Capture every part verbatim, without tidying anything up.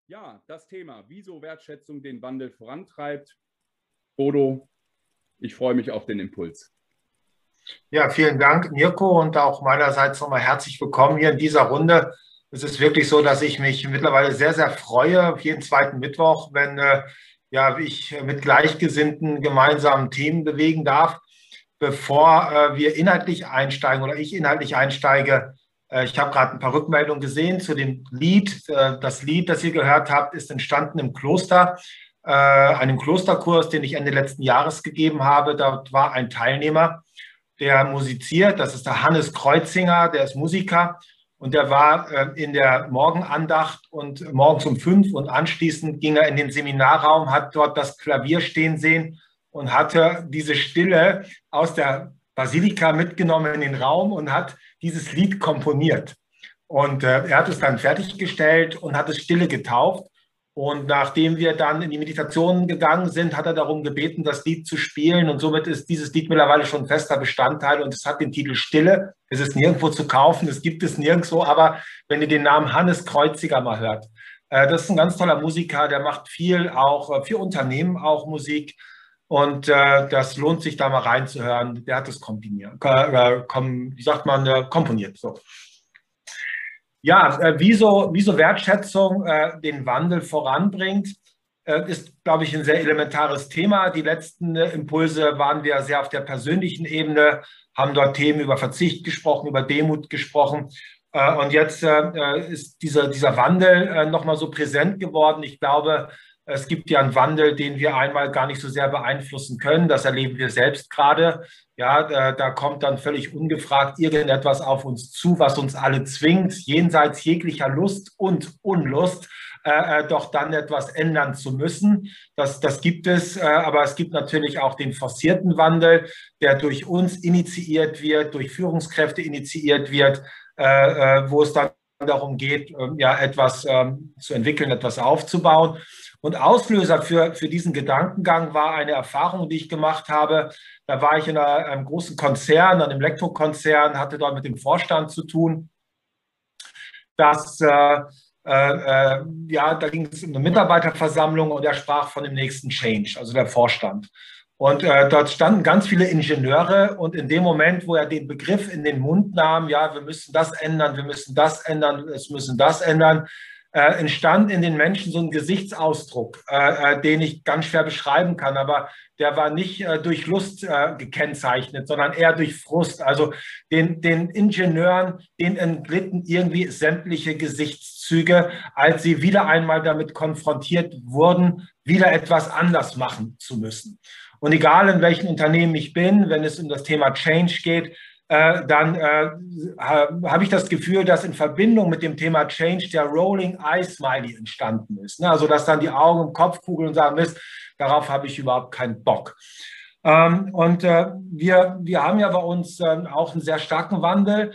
Ja, das Thema, wieso Wertschätzung den Wandel vorantreibt. Bodo, ich freue mich auf den Impuls. Ja, vielen Dank, Mirko, und auch meinerseits nochmal herzlich willkommen hier in dieser Runde. Es ist wirklich so, dass ich mich mittlerweile sehr, sehr freue auf jeden zweiten Mittwoch, wenn äh, ja, ich mit Gleichgesinnten gemeinsam Themen bewegen darf. Bevor äh, wir inhaltlich einsteigen oder ich inhaltlich einsteige, äh, ich habe gerade ein paar Rückmeldungen gesehen zu dem Lied. Äh, das Lied, das ihr gehört habt, ist entstanden im Kloster, äh, einem Klosterkurs, den ich Ende letzten Jahres gegeben habe. Dort war ein Teilnehmer, der musiziert. Das ist der Hannes Kreuzinger, der ist Musiker und der war äh, in der Morgenandacht und morgens um fünf und anschließend ging er in den Seminarraum, hat dort das Klavier stehen sehen und hatte diese Stille aus der Basilika mitgenommen in den Raum und hat dieses Lied komponiert. Und äh, er hat es dann fertiggestellt und hat es Stille getauft. Und nachdem wir dann in die Meditation gegangen sind, hat er darum gebeten, das Lied zu spielen. Und somit ist dieses Lied mittlerweile schon ein fester Bestandteil und es hat den Titel Stille. Es ist nirgendwo zu kaufen, es gibt es nirgendwo. Aber wenn ihr den Namen Hannes Kreuziger mal hört, äh, das ist ein ganz toller Musiker, der macht viel auch äh, für Unternehmen auch Musik. Und äh, das lohnt sich da mal reinzuhören. Der hat es kombiniert, äh, kom, wie sagt man, äh, komponiert. So. Ja, äh, wieso, wieso Wertschätzung äh, den Wandel voranbringt, äh, ist, glaube ich, ein sehr elementares Thema. Die letzten äh, Impulse waren wir sehr auf der persönlichen Ebene, haben dort Themen über Verzicht gesprochen, über Demut gesprochen. Äh, und jetzt äh, ist dieser, dieser Wandel äh, nochmal so präsent geworden. Ich glaube, es gibt ja einen Wandel, den wir einmal gar nicht so sehr beeinflussen können. Das erleben wir selbst gerade. Ja, da, da kommt dann völlig ungefragt irgendetwas auf uns zu, was uns alle zwingt, jenseits jeglicher Lust und Unlust, äh, doch dann etwas ändern zu müssen. Das, das gibt es, äh, aber es gibt natürlich auch den forcierten Wandel, der durch uns initiiert wird, durch Führungskräfte initiiert wird, äh, äh, wo es dann darum geht, äh, ja, etwas äh, zu entwickeln, etwas aufzubauen. Und Auslöser für, für diesen Gedankengang war eine Erfahrung, die ich gemacht habe. Da war ich in einer, einem großen Konzern, einem Elektrokonzern, hatte dort mit dem Vorstand zu tun. Das, äh, äh, ja, da ging es um eine Mitarbeiterversammlung und er sprach von dem nächsten Change, also der Vorstand. Und äh, dort standen ganz viele Ingenieure und in dem Moment, wo er den Begriff in den Mund nahm, ja, wir müssen das ändern, wir müssen das ändern, es müssen das ändern, Äh, entstand in den Menschen so ein Gesichtsausdruck, äh, den ich ganz schwer beschreiben kann, aber der war nicht äh, durch Lust äh, gekennzeichnet, sondern eher durch Frust. Also den, den Ingenieuren, denen entglitten irgendwie sämtliche Gesichtszüge, als sie wieder einmal damit konfrontiert wurden, wieder etwas anders machen zu müssen. Und egal in welchem Unternehmen ich bin, wenn es um das Thema Change geht, Äh, dann äh, habe ich das Gefühl, dass in Verbindung mit dem Thema Change der Rolling Eye Smiley entstanden ist. Ne? Also dass dann die Augen im Kopf kugeln und sagen, Mist, darauf habe ich überhaupt keinen Bock. Ähm, und äh, wir, wir haben ja bei uns äh, auch einen sehr starken Wandel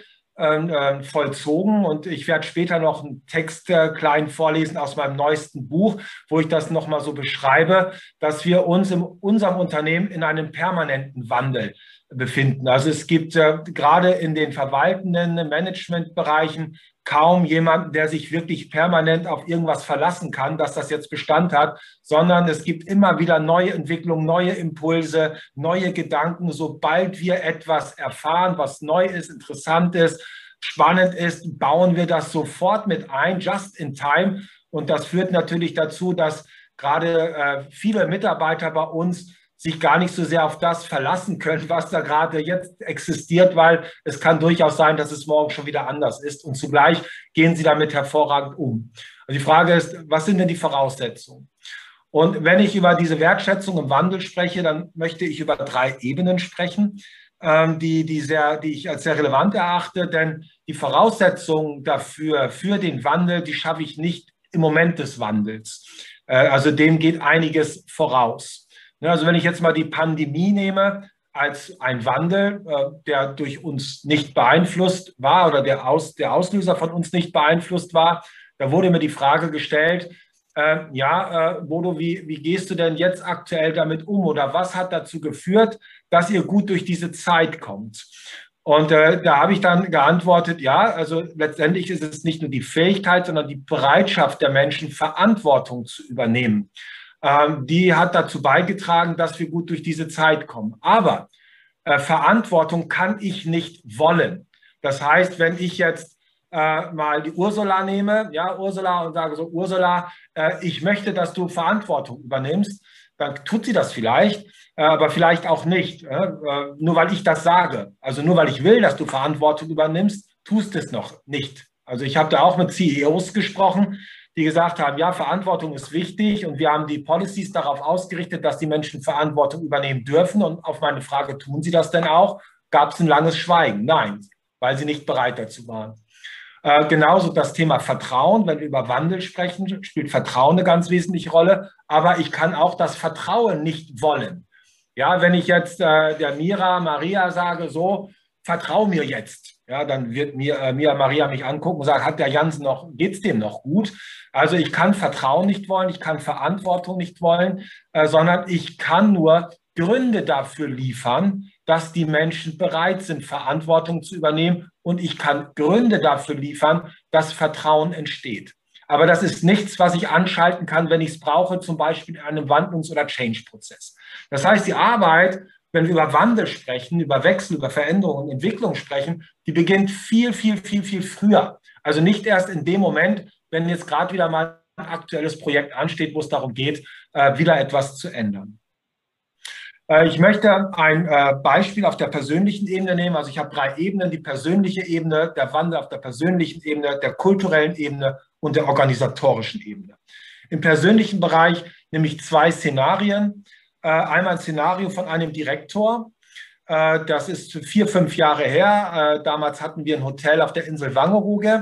äh, vollzogen und ich werde später noch einen Text äh, klein vorlesen aus meinem neuesten Buch, wo ich das nochmal so beschreibe, dass wir uns in unserem Unternehmen in einem permanenten Wandel befinden. Also es gibt äh, gerade in den verwaltenden Managementbereichen kaum jemanden, der sich wirklich permanent auf irgendwas verlassen kann, dass das jetzt Bestand hat, sondern es gibt immer wieder neue Entwicklungen, neue Impulse, neue Gedanken. Sobald wir etwas erfahren, was neu ist, interessant ist, spannend ist, bauen wir das sofort mit ein, just in time. Und das führt natürlich dazu, dass gerade äh, viele Mitarbeiter bei uns sich gar nicht so sehr auf das verlassen können, was da gerade jetzt existiert, weil es kann durchaus sein, dass es morgen schon wieder anders ist und zugleich gehen sie damit hervorragend um. Und die Frage ist, was sind denn die Voraussetzungen? Und wenn ich über diese Wertschätzung im Wandel spreche, dann möchte ich über drei Ebenen sprechen, die, die, sehr, die ich als sehr relevant erachte, denn die Voraussetzungen dafür, für den Wandel, die schaffe ich nicht im Moment des Wandels. Also dem geht einiges voraus. Also wenn ich jetzt mal die Pandemie nehme als ein Wandel, der durch uns nicht beeinflusst war oder der, Aus, der Auslöser von uns nicht beeinflusst war, da wurde mir die Frage gestellt, äh, ja, äh, Bodo, wie, wie gehst du denn jetzt aktuell damit um oder was hat dazu geführt, dass ihr gut durch diese Zeit kommt? Und äh, da habe ich dann geantwortet, ja, also letztendlich ist es nicht nur die Fähigkeit, sondern die Bereitschaft der Menschen, Verantwortung zu übernehmen. Ähm, die hat dazu beigetragen, dass wir gut durch diese Zeit kommen. Aber äh, Verantwortung kann ich nicht wollen. Das heißt, wenn ich jetzt äh, mal die Ursula nehme, ja, Ursula, und sage so, Ursula, äh, ich möchte, dass du Verantwortung übernimmst, dann tut sie das vielleicht, äh, aber vielleicht auch nicht, äh, nur weil ich das sage. Also nur weil ich will, dass du Verantwortung übernimmst, tust es noch nicht. Also ich habe da auch mit C E Os gesprochen, die gesagt haben, ja, Verantwortung ist wichtig und wir haben die Policies darauf ausgerichtet, dass die Menschen Verantwortung übernehmen dürfen. Und auf meine Frage, tun sie das denn auch, gab es ein langes Schweigen. Nein, weil sie nicht bereit dazu waren. Äh, genauso das Thema Vertrauen, wenn wir über Wandel sprechen, spielt Vertrauen eine ganz wesentliche Rolle. Aber ich kann auch das Vertrauen nicht wollen. Ja, wenn ich jetzt äh, der Mira, Maria sage, so, vertrau mir jetzt. Ja, dann wird mir, äh, Mira, Maria mich angucken und sagen, hat der Jansen noch, geht's dem noch gut? Also ich kann Vertrauen nicht wollen, ich kann Verantwortung nicht wollen, äh, sondern ich kann nur Gründe dafür liefern, dass die Menschen bereit sind, Verantwortung zu übernehmen. Und ich kann Gründe dafür liefern, dass Vertrauen entsteht. Aber das ist nichts, was ich anschalten kann, wenn ich es brauche, zum Beispiel in einem Wandlungs- oder Change-Prozess. Das heißt, die Arbeit, wenn wir über Wandel sprechen, über Wechsel, über Veränderung und Entwicklung sprechen, die beginnt viel, viel, viel, viel früher. Also nicht erst in dem Moment, wenn jetzt gerade wieder mal ein aktuelles Projekt ansteht, wo es darum geht, wieder etwas zu ändern. Ich möchte ein Beispiel auf der persönlichen Ebene nehmen. Also ich habe drei Ebenen, die persönliche Ebene, der Wandel auf der persönlichen Ebene, der kulturellen Ebene und der organisatorischen Ebene. Im persönlichen Bereich nehme ich zwei Szenarien. Einmal ein Szenario von einem Direktor. Das ist vier, fünf Jahre her. Damals hatten wir ein Hotel auf der Insel Wangerooge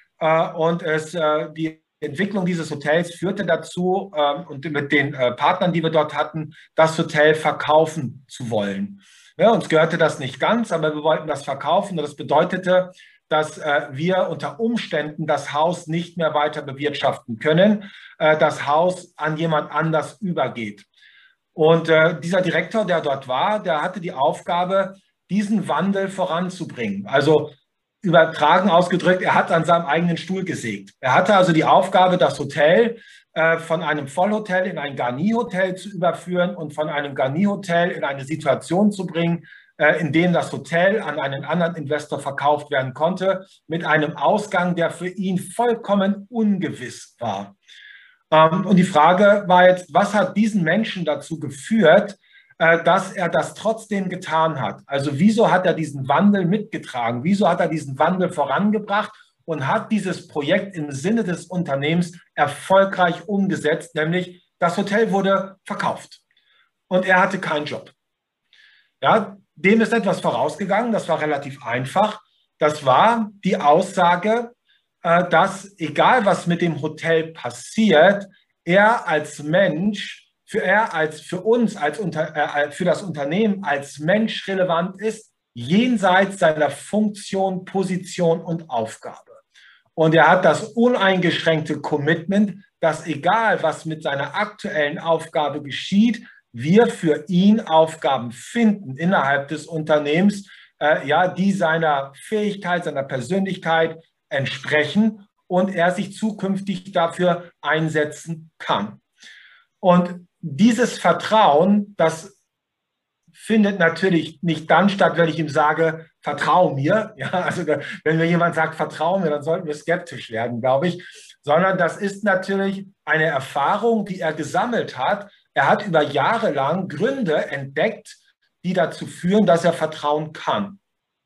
und es, die Entwicklung dieses Hotels führte dazu, ähm, und mit den äh, Partnern, die wir dort hatten, das Hotel verkaufen zu wollen. Ja, uns gehörte das nicht ganz, aber wir wollten das verkaufen. Und das bedeutete, dass äh, wir unter Umständen das Haus nicht mehr weiter bewirtschaften können, äh, das Haus an jemand anders übergeht. Und äh, dieser Direktor, der dort war, der hatte die Aufgabe, diesen Wandel voranzubringen. Also übertragen ausgedrückt, er hat an seinem eigenen Stuhl gesägt. Er hatte also die Aufgabe, das Hotel äh, von einem Vollhotel in ein Garni-Hotel zu überführen und von einem Garni-Hotel in eine Situation zu bringen, äh, in dem das Hotel an einen anderen Investor verkauft werden konnte, mit einem Ausgang, der für ihn vollkommen ungewiss war. Ähm, und die Frage war jetzt, was hat diesen Menschen dazu geführt, dass er das trotzdem getan hat? Also wieso hat er diesen Wandel mitgetragen? Wieso hat er diesen Wandel vorangebracht und hat dieses Projekt im Sinne des Unternehmens erfolgreich umgesetzt? Nämlich das Hotel wurde verkauft und er hatte keinen Job. Ja, dem ist etwas vorausgegangen, das war relativ einfach. Das war die Aussage, dass egal was mit dem Hotel passiert, er als Mensch für er als für uns, als unter, äh, für das Unternehmen als Mensch relevant ist, jenseits seiner Funktion, Position und Aufgabe. Und er hat das uneingeschränkte Commitment, dass egal was mit seiner aktuellen Aufgabe geschieht, wir für ihn Aufgaben finden innerhalb des Unternehmens, äh, ja, die seiner Fähigkeit, seiner Persönlichkeit entsprechen und er sich zukünftig dafür einsetzen kann. Und dieses Vertrauen, das findet natürlich nicht dann statt, wenn ich ihm sage, vertrau mir. Ja, also wenn mir jemand sagt, vertrau mir, dann sollten wir skeptisch werden, glaube ich. Sondern das ist natürlich eine Erfahrung, die er gesammelt hat. Er hat über Jahre lang Gründe entdeckt, die dazu führen, dass er vertrauen kann.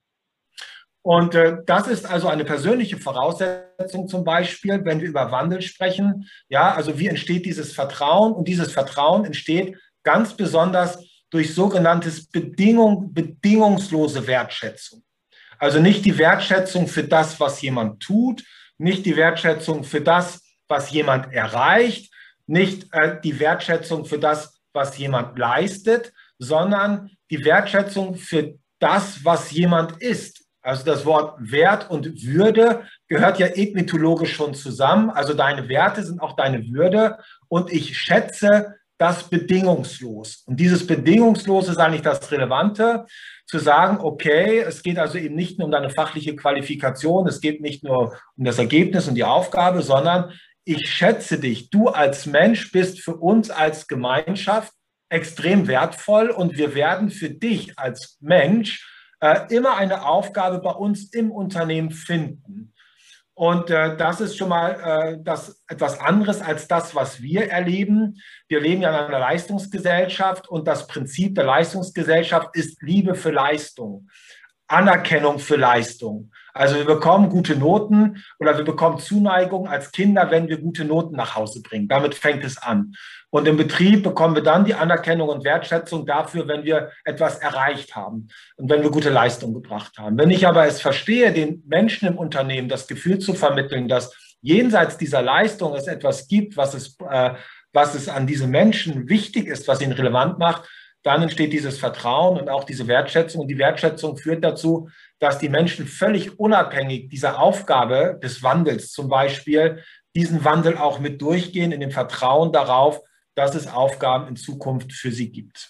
Und äh, das ist also eine persönliche Voraussetzung zum Beispiel, wenn wir über Wandel sprechen. Ja, also wie entsteht dieses Vertrauen? Und dieses Vertrauen entsteht ganz besonders durch sogenanntes Bedingung, bedingungslose Wertschätzung. Also nicht die Wertschätzung für das, was jemand tut, nicht die Wertschätzung für das, was jemand erreicht, nicht äh, die Wertschätzung für das, was jemand leistet, sondern die Wertschätzung für das, was jemand ist. Also das Wort Wert und Würde gehört ja etymologisch schon zusammen. Also deine Werte sind auch deine Würde. Und ich schätze das bedingungslos. Und dieses Bedingungslos ist eigentlich das Relevante, zu sagen, okay, es geht also eben nicht nur um deine fachliche Qualifikation, es geht nicht nur um das Ergebnis und die Aufgabe, sondern ich schätze dich, du als Mensch bist für uns als Gemeinschaft extrem wertvoll und wir werden für dich als Mensch äh, immer eine Aufgabe bei uns im Unternehmen finden. Und äh, das ist schon mal äh, das, etwas anderes als das, was wir erleben. Wir leben ja in einer Leistungsgesellschaft und das Prinzip der Leistungsgesellschaft ist Liebe für Leistung, Anerkennung für Leistung. Also wir bekommen gute Noten oder wir bekommen Zuneigung als Kinder, wenn wir gute Noten nach Hause bringen. Damit fängt es an. Und im Betrieb bekommen wir dann die Anerkennung und Wertschätzung dafür, wenn wir etwas erreicht haben und wenn wir gute Leistung gebracht haben. Wenn ich aber es verstehe, den Menschen im Unternehmen das Gefühl zu vermitteln, dass jenseits dieser Leistung es etwas gibt, was es, äh, was es an diesen Menschen wichtig ist, was ihn relevant macht, dann entsteht dieses Vertrauen und auch diese Wertschätzung. Und die Wertschätzung führt dazu, dass die Menschen völlig unabhängig dieser Aufgabe des Wandels zum Beispiel diesen Wandel auch mit durchgehen, in dem Vertrauen darauf, dass es Aufgaben in Zukunft für sie gibt.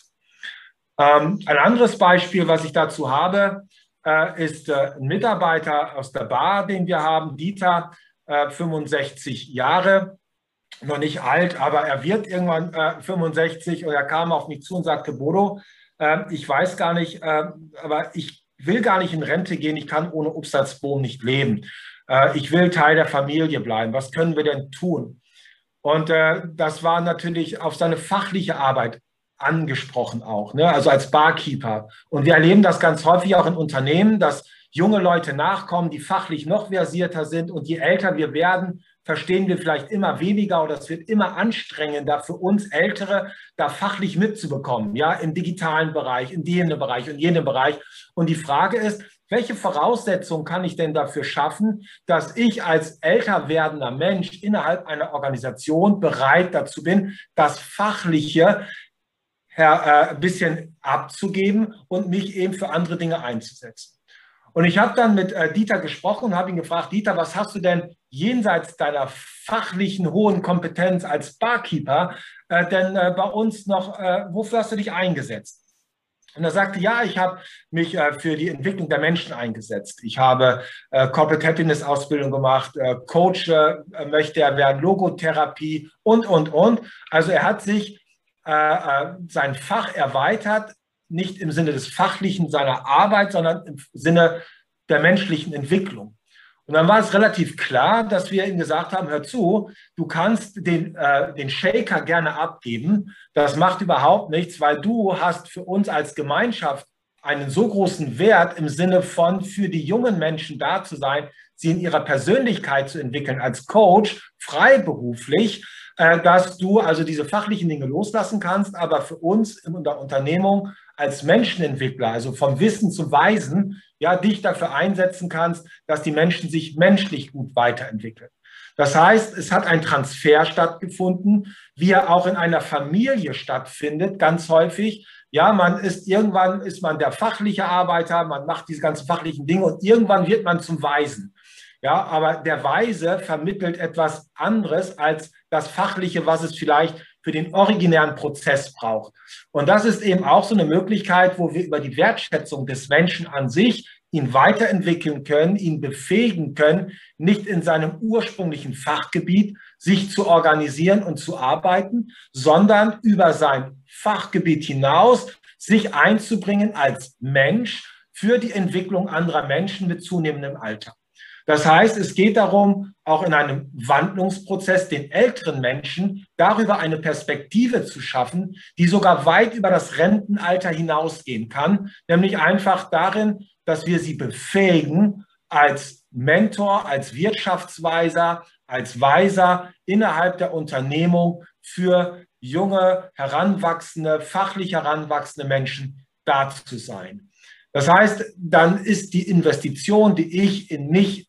Ähm, ein anderes Beispiel, was ich dazu habe, äh, ist äh, ein Mitarbeiter aus der Bar, den wir haben, Dieter, äh, fünfundsechzig Jahre. Noch nicht alt, aber er wird irgendwann äh, fünfundsechzig und er kam auf mich zu und sagte, Bodo, äh, ich weiß gar nicht, äh, aber ich will gar nicht in Rente gehen, ich kann ohne Obstalsboom nicht leben. Äh, ich will Teil der Familie bleiben. Was können wir denn tun? Und äh, das war natürlich auf seine fachliche Arbeit angesprochen auch, ne? Also als Barkeeper. Und wir erleben das ganz häufig auch in Unternehmen, dass junge Leute nachkommen, die fachlich noch versierter sind und je älter wir werden, verstehen wir vielleicht immer weniger oder es wird immer anstrengender für uns Ältere, da fachlich mitzubekommen, ja, im digitalen Bereich, in dem Bereich und jenem Bereich. Und die Frage ist, welche Voraussetzungen kann ich denn dafür schaffen, dass ich als älter werdender Mensch innerhalb einer Organisation bereit dazu bin, das Fachliche her, äh, ein bisschen abzugeben und mich eben für andere Dinge einzusetzen. Und ich habe dann mit äh, Dieter gesprochen und habe ihn gefragt, Dieter, was hast du denn jenseits deiner fachlichen hohen Kompetenz als Barkeeper äh, denn äh, bei uns noch, äh, wofür hast du dich eingesetzt? Und er sagte, ja, ich habe mich äh, für die Entwicklung der Menschen eingesetzt. Ich habe äh, Corporate Happiness Ausbildung gemacht, äh, Coach äh, möchte er werden, Logotherapie und, und, und. Also er hat sich äh, äh, sein Fach erweitert, nicht im Sinne des Fachlichen seiner Arbeit, sondern im Sinne der menschlichen Entwicklung. Und dann war es relativ klar, dass wir ihm gesagt haben, hör zu, du kannst den, äh, den Shaker gerne abgeben. Das macht überhaupt nichts, weil du hast für uns als Gemeinschaft einen so großen Wert im Sinne von für die jungen Menschen da zu sein, sie in ihrer Persönlichkeit zu entwickeln als Coach, freiberuflich, äh, dass du also diese fachlichen Dinge loslassen kannst, aber für uns in der Unternehmung als Menschenentwickler, also vom Wissen zum Weisen, ja, dich dafür einsetzen kannst, dass die Menschen sich menschlich gut weiterentwickeln. Das heißt, es hat ein Transfer stattgefunden, wie er auch in einer Familie stattfindet, ganz häufig. Ja, man ist, irgendwann ist man der fachliche Arbeiter, man macht diese ganzen fachlichen Dinge und irgendwann wird man zum Weisen. Ja, aber der Weise vermittelt etwas anderes als das Fachliche, was es vielleicht für den originären Prozess braucht. Und das ist eben auch so eine Möglichkeit, wo wir über die Wertschätzung des Menschen an sich ihn weiterentwickeln können, ihn befähigen können, nicht in seinem ursprünglichen Fachgebiet sich zu organisieren und zu arbeiten, sondern über sein Fachgebiet hinaus sich einzubringen als Mensch für die Entwicklung anderer Menschen mit zunehmendem Alter. Das heißt, es geht darum, auch in einem Wandlungsprozess den älteren Menschen darüber eine Perspektive zu schaffen, die sogar weit über das Rentenalter hinausgehen kann, nämlich einfach darin, dass wir sie befähigen, als Mentor, als Wirtschaftsweiser, als Weiser innerhalb der Unternehmung für junge, heranwachsende, fachlich heranwachsende Menschen da zu sein. Das heißt, dann ist die Investition, die ich in mich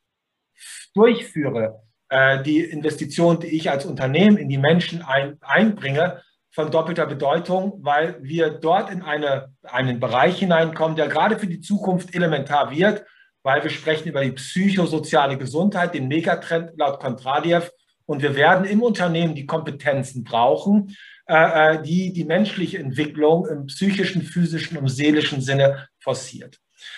durchführe, äh, die Investition, die ich als Unternehmen in die Menschen ein, einbringe, von doppelter Bedeutung, weil wir dort in eine, einen Bereich hineinkommen, der gerade für die Zukunft elementar wird, weil wir sprechen über die psychosoziale Gesundheit, den Megatrend laut Kondratiev, und wir werden im Unternehmen die Kompetenzen brauchen, äh, die die menschliche Entwicklung im psychischen, physischen und seelischen Sinne forciert.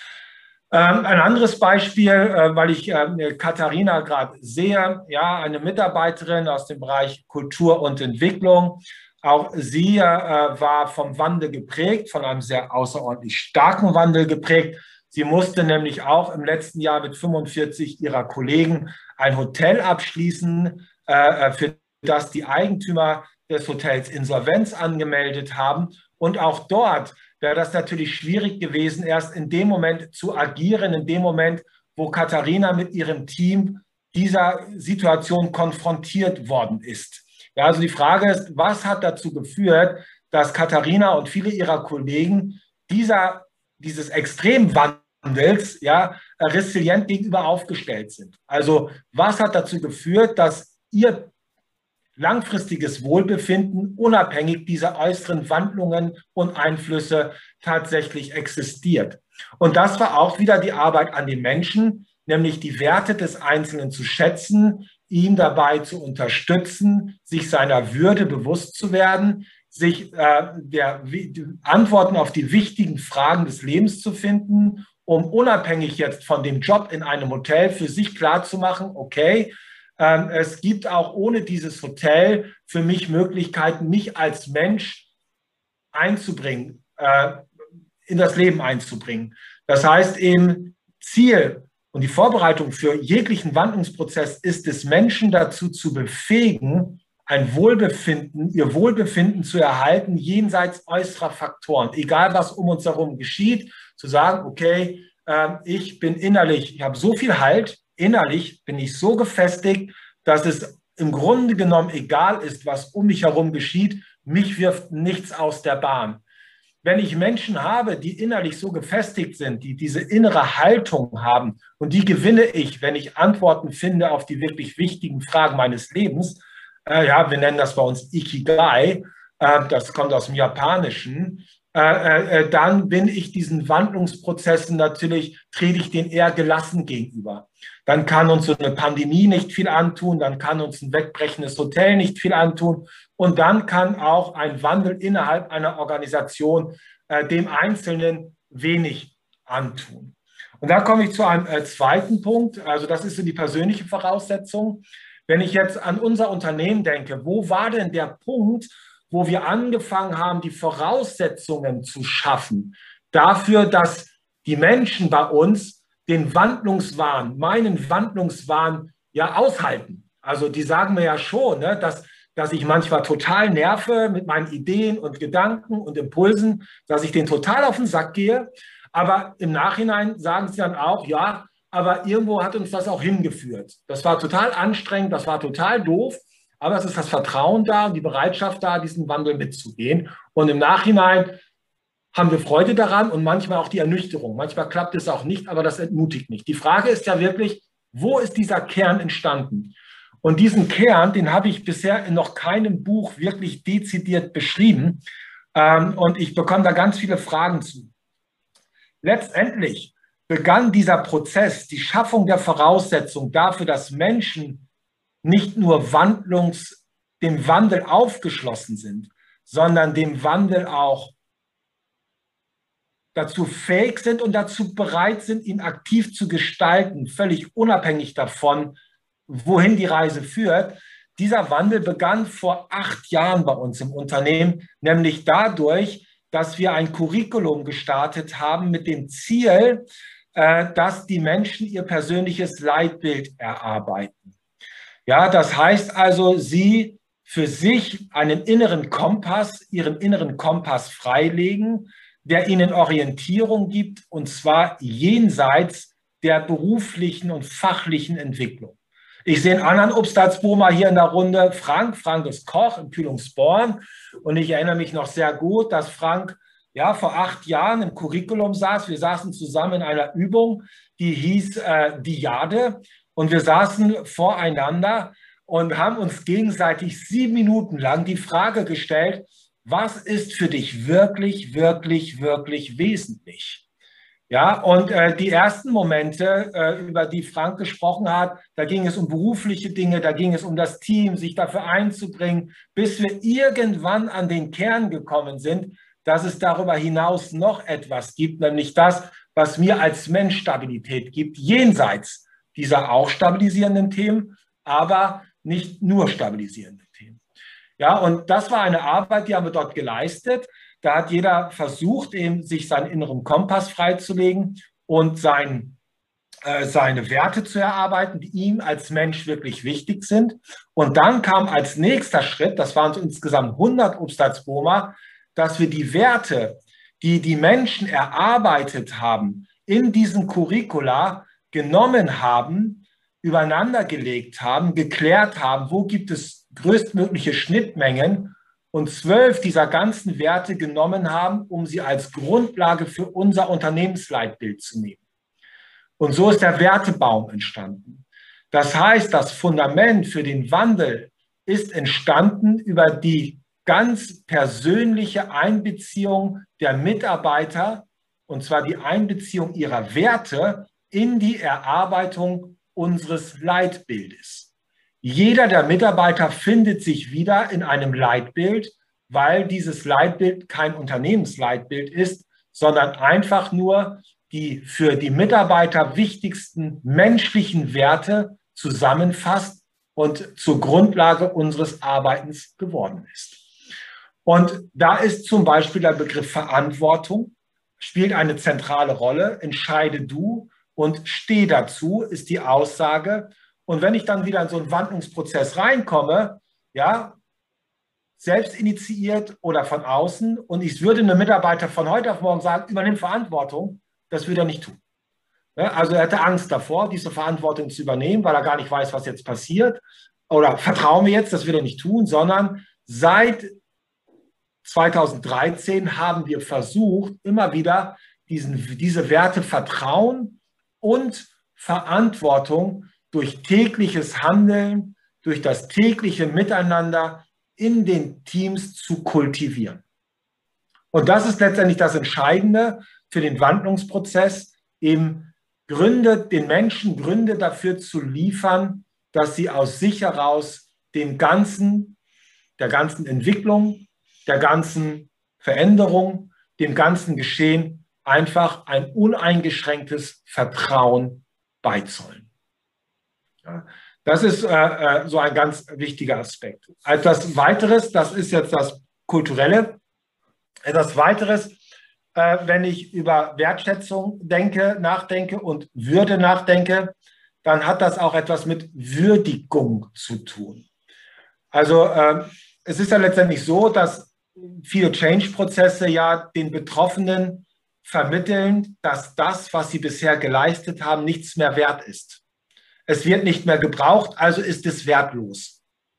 Ähm, ein anderes Beispiel, äh, weil ich äh, Katharina gerade sehe, ja, eine Mitarbeiterin aus dem Bereich Kultur und Entwicklung. Auch sie äh, war vom Wandel geprägt, von einem sehr außerordentlich starken Wandel geprägt. Sie musste nämlich auch im letzten Jahr mit fünfundvierzig ihrer Kollegen ein Hotel abschließen, äh, für das die Eigentümer des Hotels Insolvenz angemeldet haben. Und auch dort wäre das natürlich schwierig gewesen, erst in dem Moment zu agieren, in dem Moment, wo Katharina mit ihrem Team dieser Situation konfrontiert worden ist. Ja, also die Frage ist, was hat dazu geführt, dass Katharina und viele ihrer Kollegen dieser, dieses Extremwandels ja, resilient gegenüber aufgestellt sind? Also was hat dazu geführt, dass ihr langfristiges Wohlbefinden unabhängig dieser äußeren Wandlungen und Einflüsse tatsächlich existiert? Und das war auch wieder die Arbeit an den Menschen, nämlich die Werte des Einzelnen zu schätzen, ihn dabei zu unterstützen, sich seiner Würde bewusst zu werden, sich äh, der, die Antworten auf die wichtigen Fragen des Lebens zu finden, um unabhängig jetzt von dem Job in einem Hotel für sich klarzumachen, okay, ähm, es gibt auch ohne dieses Hotel für mich Möglichkeiten, mich als Mensch einzubringen, äh, in das Leben einzubringen. Das heißt eben, Ziel und die Vorbereitung für jeglichen Wandlungsprozess ist es, Menschen dazu zu befähigen, ein Wohlbefinden, ihr Wohlbefinden zu erhalten, jenseits äußerer Faktoren, egal was um uns herum geschieht, zu sagen, okay, äh, ich bin innerlich, ich habe so viel Halt, innerlich bin ich so gefestigt, dass es im Grunde genommen egal ist, was um mich herum geschieht, mich wirft nichts aus der Bahn. Wenn ich Menschen habe, die innerlich so gefestigt sind, die diese innere Haltung haben, und die gewinne ich, wenn ich Antworten finde auf die wirklich wichtigen Fragen meines Lebens, äh, ja, wir nennen das bei uns Ikigai, äh, das kommt aus dem Japanischen, äh, äh, dann bin ich diesen Wandlungsprozessen natürlich, trete ich denen eher gelassen gegenüber. Dann kann uns so eine Pandemie nicht viel antun, dann kann uns ein wegbrechendes Hotel nicht viel antun und dann kann auch ein Wandel innerhalb einer Organisation äh, dem Einzelnen wenig antun. Und da komme ich zu einem äh, zweiten Punkt, also das ist so die persönliche Voraussetzung. Wenn ich jetzt an unser Unternehmen denke, wo war denn der Punkt, wo wir angefangen haben, die Voraussetzungen zu schaffen dafür, dass die Menschen bei uns den Wandlungswahn, meinen Wandlungswahn ja aushalten. Also die sagen mir ja schon, ne, dass, dass ich manchmal total nerve mit meinen Ideen und Gedanken und Impulsen, dass ich denen total auf den Sack gehe. Aber im Nachhinein sagen sie dann auch, ja, aber irgendwo hat uns das auch hingeführt. Das war total anstrengend, das war total doof, aber es ist das Vertrauen da und die Bereitschaft da, diesen Wandel mitzugehen. Und im Nachhinein haben wir Freude daran und manchmal auch die Ernüchterung. Manchmal klappt es auch nicht, aber das entmutigt nicht. Die Frage ist ja wirklich, wo ist dieser Kern entstanden? Und diesen Kern, den habe ich bisher in noch keinem Buch wirklich dezidiert beschrieben. Und ich bekomme da ganz viele Fragen zu. Letztendlich begann dieser Prozess, die Schaffung der Voraussetzung dafür, dass Menschen nicht nur Wandlungs, dem Wandel aufgeschlossen sind, sondern dem Wandel auch dazu fähig sind und dazu bereit sind, ihn aktiv zu gestalten, völlig unabhängig davon, wohin die Reise führt. Dieser Wandel begann vor acht Jahren bei uns im Unternehmen, nämlich dadurch, dass wir ein Curriculum gestartet haben mit dem Ziel, dass die Menschen ihr persönliches Leitbild erarbeiten. Ja, das heißt also, sie für sich einen inneren Kompass, ihren inneren Kompass freilegen, der ihnen Orientierung gibt, und zwar jenseits der beruflichen und fachlichen Entwicklung. Ich sehe einen anderen Obstalsbohmer hier in der Runde, Frank. Frank ist Koch in Kühlungsborn. Und ich erinnere mich noch sehr gut, dass Frank ja vor acht Jahren im Curriculum saß. Wir saßen zusammen in einer Übung, die hieß äh, Diade. Und wir saßen voreinander und haben uns gegenseitig sieben Minuten lang die Frage gestellt, was ist für dich wirklich, wirklich, wirklich wesentlich? Ja, und äh, die ersten Momente, äh, über die Frank gesprochen hat, da ging es um berufliche Dinge, da ging es um das Team, sich dafür einzubringen, bis wir irgendwann an den Kern gekommen sind, dass es darüber hinaus noch etwas gibt, nämlich das, was mir als Mensch Stabilität gibt, jenseits dieser auch stabilisierenden Themen, aber nicht nur stabilisierende Themen. Ja, und das war eine Arbeit, die haben wir dort geleistet. Da hat jeder versucht, eben sich seinen inneren Kompass freizulegen und sein, äh, seine Werte zu erarbeiten, die ihm als Mensch wirklich wichtig sind. Und dann kam als nächster Schritt, das waren so insgesamt hundert Obstalsbohmer, dass wir die Werte, die die Menschen erarbeitet haben, in diesen Curricula genommen haben, übereinander gelegt haben, geklärt haben, wo gibt es größtmögliche Schnittmengen, und zwölf dieser ganzen Werte genommen haben, um sie als Grundlage für unser Unternehmensleitbild zu nehmen. Und so ist der Wertebaum entstanden. Das heißt, das Fundament für den Wandel ist entstanden über die ganz persönliche Einbeziehung der Mitarbeiter, und zwar die Einbeziehung ihrer Werte in die Erarbeitung unseres Leitbildes. Jeder der Mitarbeiter findet sich wieder in einem Leitbild, weil dieses Leitbild kein Unternehmensleitbild ist, sondern einfach nur die für die Mitarbeiter wichtigsten menschlichen Werte zusammenfasst und zur Grundlage unseres Arbeitens geworden ist. Und da ist zum Beispiel der Begriff Verantwortung, spielt eine zentrale Rolle. Entscheide du und steh dazu, ist die Aussage. Und wenn ich dann wieder in so einen Wandlungsprozess reinkomme, ja, selbst initiiert oder von außen, und ich würde einem Mitarbeiter von heute auf morgen sagen, übernimm Verantwortung, das würde er nicht tun. Ja, also er hätte Angst davor, diese Verantwortung zu übernehmen, weil er gar nicht weiß, was jetzt passiert. Oder vertraue mir jetzt, das wird er nicht tun, sondern seit zweitausenddreizehn haben wir versucht, immer wieder diesen, diese Werte Vertrauen und Verantwortung durch tägliches Handeln, durch das tägliche Miteinander in den Teams zu kultivieren. Und das ist letztendlich das Entscheidende für den Wandlungsprozess, eben Gründe, den Menschen Gründe dafür zu liefern, dass sie aus sich heraus dem ganzen, der ganzen Entwicklung, der ganzen Veränderung, dem ganzen Geschehen einfach ein uneingeschränktes Vertrauen beizollen. Ja, das ist äh, so ein ganz wichtiger Aspekt. Etwas weiteres, das ist jetzt das Kulturelle. Etwas weiteres, äh, wenn ich über Wertschätzung denke, nachdenke und Würde nachdenke, dann hat das auch etwas mit Würdigung zu tun. Also äh, es ist ja letztendlich so, dass viele Change-Prozesse ja den Betroffenen vermitteln, dass das, was sie bisher geleistet haben, nichts mehr wert ist. Es wird nicht mehr gebraucht, also ist es wertlos.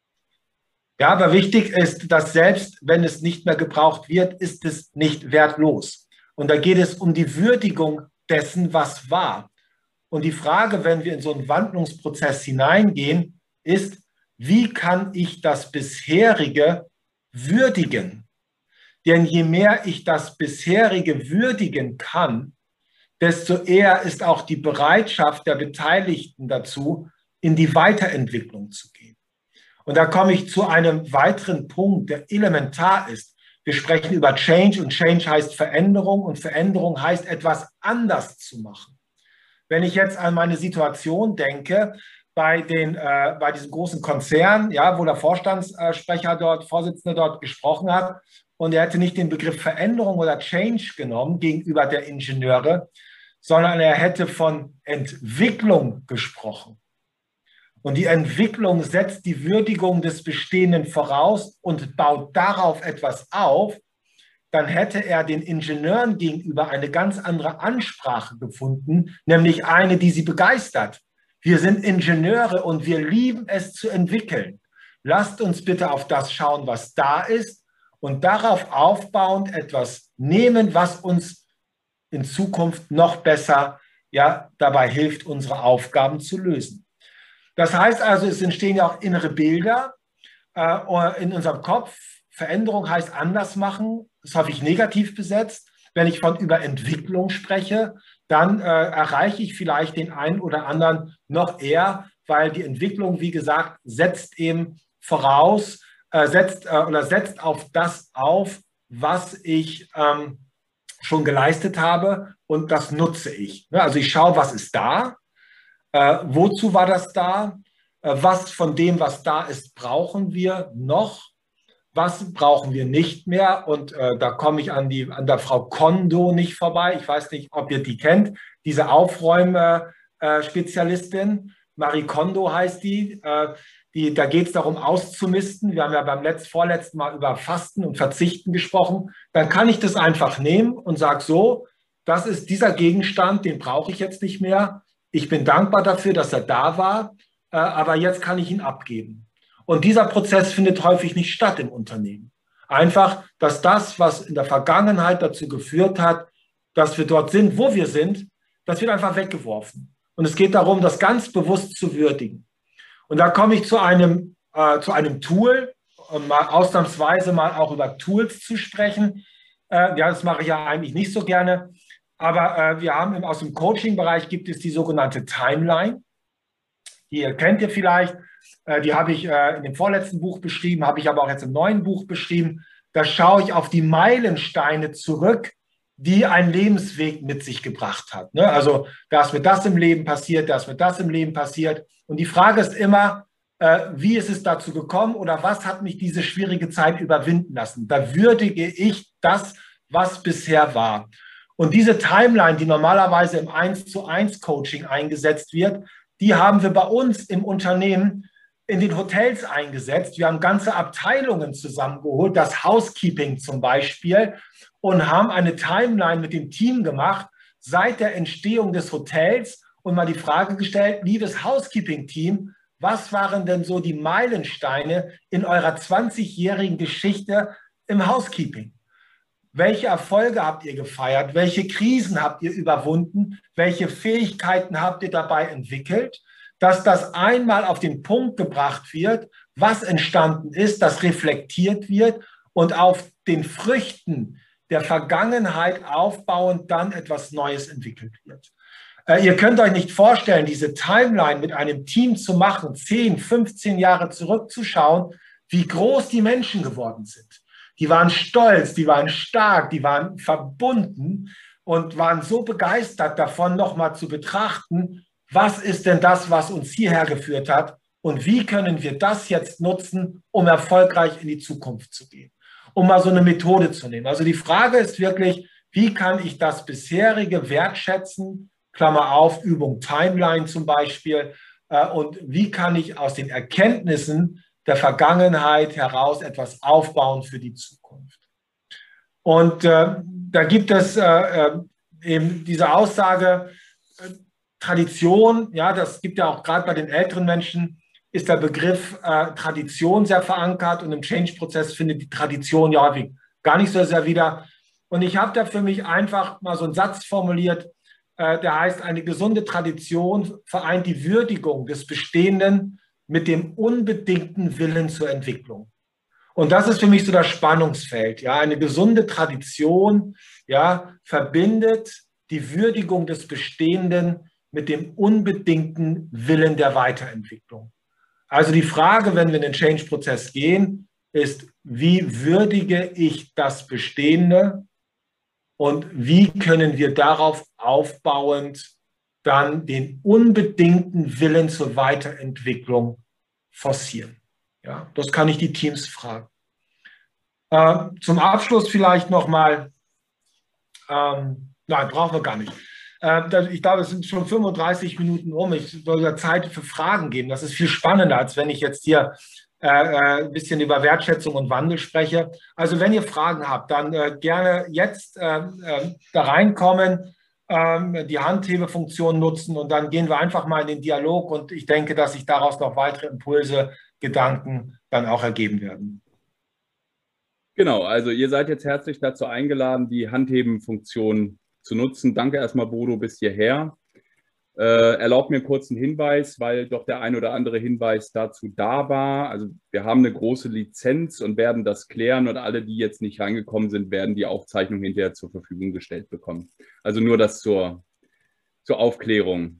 Ja, aber wichtig ist, dass selbst wenn es nicht mehr gebraucht wird, ist es nicht wertlos. Und da geht es um die Würdigung dessen, was war. Und die Frage, wenn wir in so einen Wandlungsprozess hineingehen, ist, wie kann ich das bisherige würdigen? Denn je mehr ich das bisherige würdigen kann, desto eher ist auch die Bereitschaft der Beteiligten dazu, in die Weiterentwicklung zu gehen. Und da komme ich zu einem weiteren Punkt, der elementar ist. Wir sprechen über Change und Change heißt Veränderung und Veränderung heißt etwas anders zu machen. Wenn ich jetzt an meine Situation denke, bei, den, äh, bei diesem großen Konzern, ja, wo der Vorstandssprecher dort, Vorsitzende dort gesprochen hat, und er hätte nicht den Begriff Veränderung oder Change genommen gegenüber der Ingenieure, sondern er hätte von Entwicklung gesprochen. Und die Entwicklung setzt die Würdigung des Bestehenden voraus und baut darauf etwas auf, dann hätte er den Ingenieuren gegenüber eine ganz andere Ansprache gefunden, nämlich eine, die sie begeistert. Wir sind Ingenieure und wir lieben es zu entwickeln. Lasst uns bitte auf das schauen, was da ist, und darauf aufbauend etwas nehmen, was uns in Zukunft noch besser, ja, dabei hilft, unsere Aufgaben zu lösen. Das heißt also, es entstehen ja auch innere Bilder äh, in unserem Kopf. Veränderung heißt anders machen, das ist häufig negativ besetzt. Wenn ich von über Entwicklung spreche, dann äh, erreiche ich vielleicht den einen oder anderen noch eher, weil die Entwicklung, wie gesagt, setzt eben voraus, äh, setzt äh, oder setzt auf das auf, was ich ähm, schon geleistet habe und das nutze ich. Ne? Also ich schaue, was ist da, äh, wozu war das da, äh, was von dem, was da ist, brauchen wir noch, was brauchen wir nicht mehr und äh, da komme ich an, die, an der Frau Kondo nicht vorbei. Ich weiß nicht, ob ihr die kennt, diese Aufräum-Spezialistin. Marie Kondo heißt die. Äh, die da geht es darum, auszumisten. Wir haben ja beim letzten, vorletzten Mal über Fasten und Verzichten gesprochen. Dann kann ich das einfach nehmen und sage so, das ist dieser Gegenstand, den brauche ich jetzt nicht mehr. Ich bin dankbar dafür, dass er da war, äh, aber jetzt kann ich ihn abgeben. Und dieser Prozess findet häufig nicht statt im Unternehmen. Einfach, dass das, was in der Vergangenheit dazu geführt hat, dass wir dort sind, wo wir sind, das wird einfach weggeworfen. Und es geht darum, das ganz bewusst zu würdigen. Und da komme ich zu einem, äh, zu einem Tool, um mal ausnahmsweise mal auch über Tools zu sprechen. Äh, ja, das mache ich ja eigentlich nicht so gerne. Aber äh, wir haben im, aus dem Coaching-Bereich gibt es die sogenannte Timeline. Die kennt ihr vielleicht. Äh, die habe ich äh, in dem vorletzten Buch beschrieben, habe ich aber auch jetzt im neuen Buch beschrieben. Da schaue ich auf die Meilensteine zurück, die ein Lebensweg mit sich gebracht hat. Ne? Also da ist mir das im Leben passiert, da ist mir das im Leben passiert. Und die Frage ist immer, äh, wie ist es dazu gekommen oder was hat mich diese schwierige Zeit überwinden lassen? Da würdige ich das, was bisher war. Und diese Timeline, die normalerweise im eins zu eins Coaching eingesetzt wird, die haben wir bei uns im Unternehmen in den Hotels eingesetzt. Wir haben ganze Abteilungen zusammengeholt, das Housekeeping zum Beispiel, und haben eine Timeline mit dem Team gemacht, seit der Entstehung des Hotels und mal die Frage gestellt, liebes Housekeeping-Team, was waren denn so die Meilensteine in eurer zwanzigjährigen Geschichte im Housekeeping? Welche Erfolge habt ihr gefeiert? Welche Krisen habt ihr überwunden? Welche Fähigkeiten habt ihr dabei entwickelt? Dass das einmal auf den Punkt gebracht wird, was entstanden ist, das reflektiert wird und auf den Früchten der Vergangenheit aufbauend dann etwas Neues entwickelt wird. Äh, ihr könnt euch nicht vorstellen, diese Timeline mit einem Team zu machen, zehn, fünfzehn Jahre zurückzuschauen, wie groß die Menschen geworden sind. Die waren stolz, die waren stark, die waren verbunden und waren so begeistert davon, nochmal zu betrachten, was ist denn das, was uns hierher geführt hat und wie können wir das jetzt nutzen, um erfolgreich in die Zukunft zu gehen. Um mal so eine Methode zu nehmen. Also die Frage ist wirklich, wie kann ich das bisherige wertschätzen, Klammer auf, Übung Timeline zum Beispiel, äh, und wie kann ich aus den Erkenntnissen der Vergangenheit heraus etwas aufbauen für die Zukunft. Und äh, da gibt es äh, eben diese Aussage, äh, Tradition, ja, das gibt ja auch gerade bei den älteren Menschen, ist der Begriff äh, Tradition sehr verankert und im Change-Prozess findet die Tradition ja häufig gar nicht so sehr wieder. Und ich habe da für mich einfach mal so einen Satz formuliert, äh, der heißt, eine gesunde Tradition vereint die Würdigung des Bestehenden mit dem unbedingten Willen zur Entwicklung. Und das ist für mich so das Spannungsfeld. Ja, eine gesunde Tradition, ja, verbindet die Würdigung des Bestehenden mit dem unbedingten Willen der Weiterentwicklung. Also die Frage, wenn wir in den Change-Prozess gehen, ist, wie würdige ich das Bestehende und wie können wir darauf aufbauend dann den unbedingten Willen zur Weiterentwicklung forcieren. Ja, das kann ich die Teams fragen. Äh, zum Abschluss vielleicht nochmal, ähm, nein, brauchen wir gar nicht. Äh, ich glaube, es sind schon fünfunddreißig Minuten um. Ich soll ja Zeit für Fragen geben. Das ist viel spannender, als wenn ich jetzt hier äh, ein bisschen über Wertschätzung und Wandel spreche. Also wenn ihr Fragen habt, dann äh, gerne jetzt äh, äh, da reinkommen, äh, die Handhebefunktion nutzen und dann gehen wir einfach mal in den Dialog und ich denke, dass sich daraus noch weitere Impulse, Gedanken dann auch ergeben werden. Genau, also ihr seid jetzt herzlich dazu eingeladen, die Handheben-Funktion zu nutzen. Danke erstmal, Bodo, bis hierher. Äh, erlaubt mir einen kurzen Hinweis, weil doch der ein oder andere Hinweis dazu da war. Also wir haben eine große Lizenz und werden das klären und alle, die jetzt nicht reingekommen sind, werden die Aufzeichnung hinterher zur Verfügung gestellt bekommen. Also nur das zur zur Aufklärung.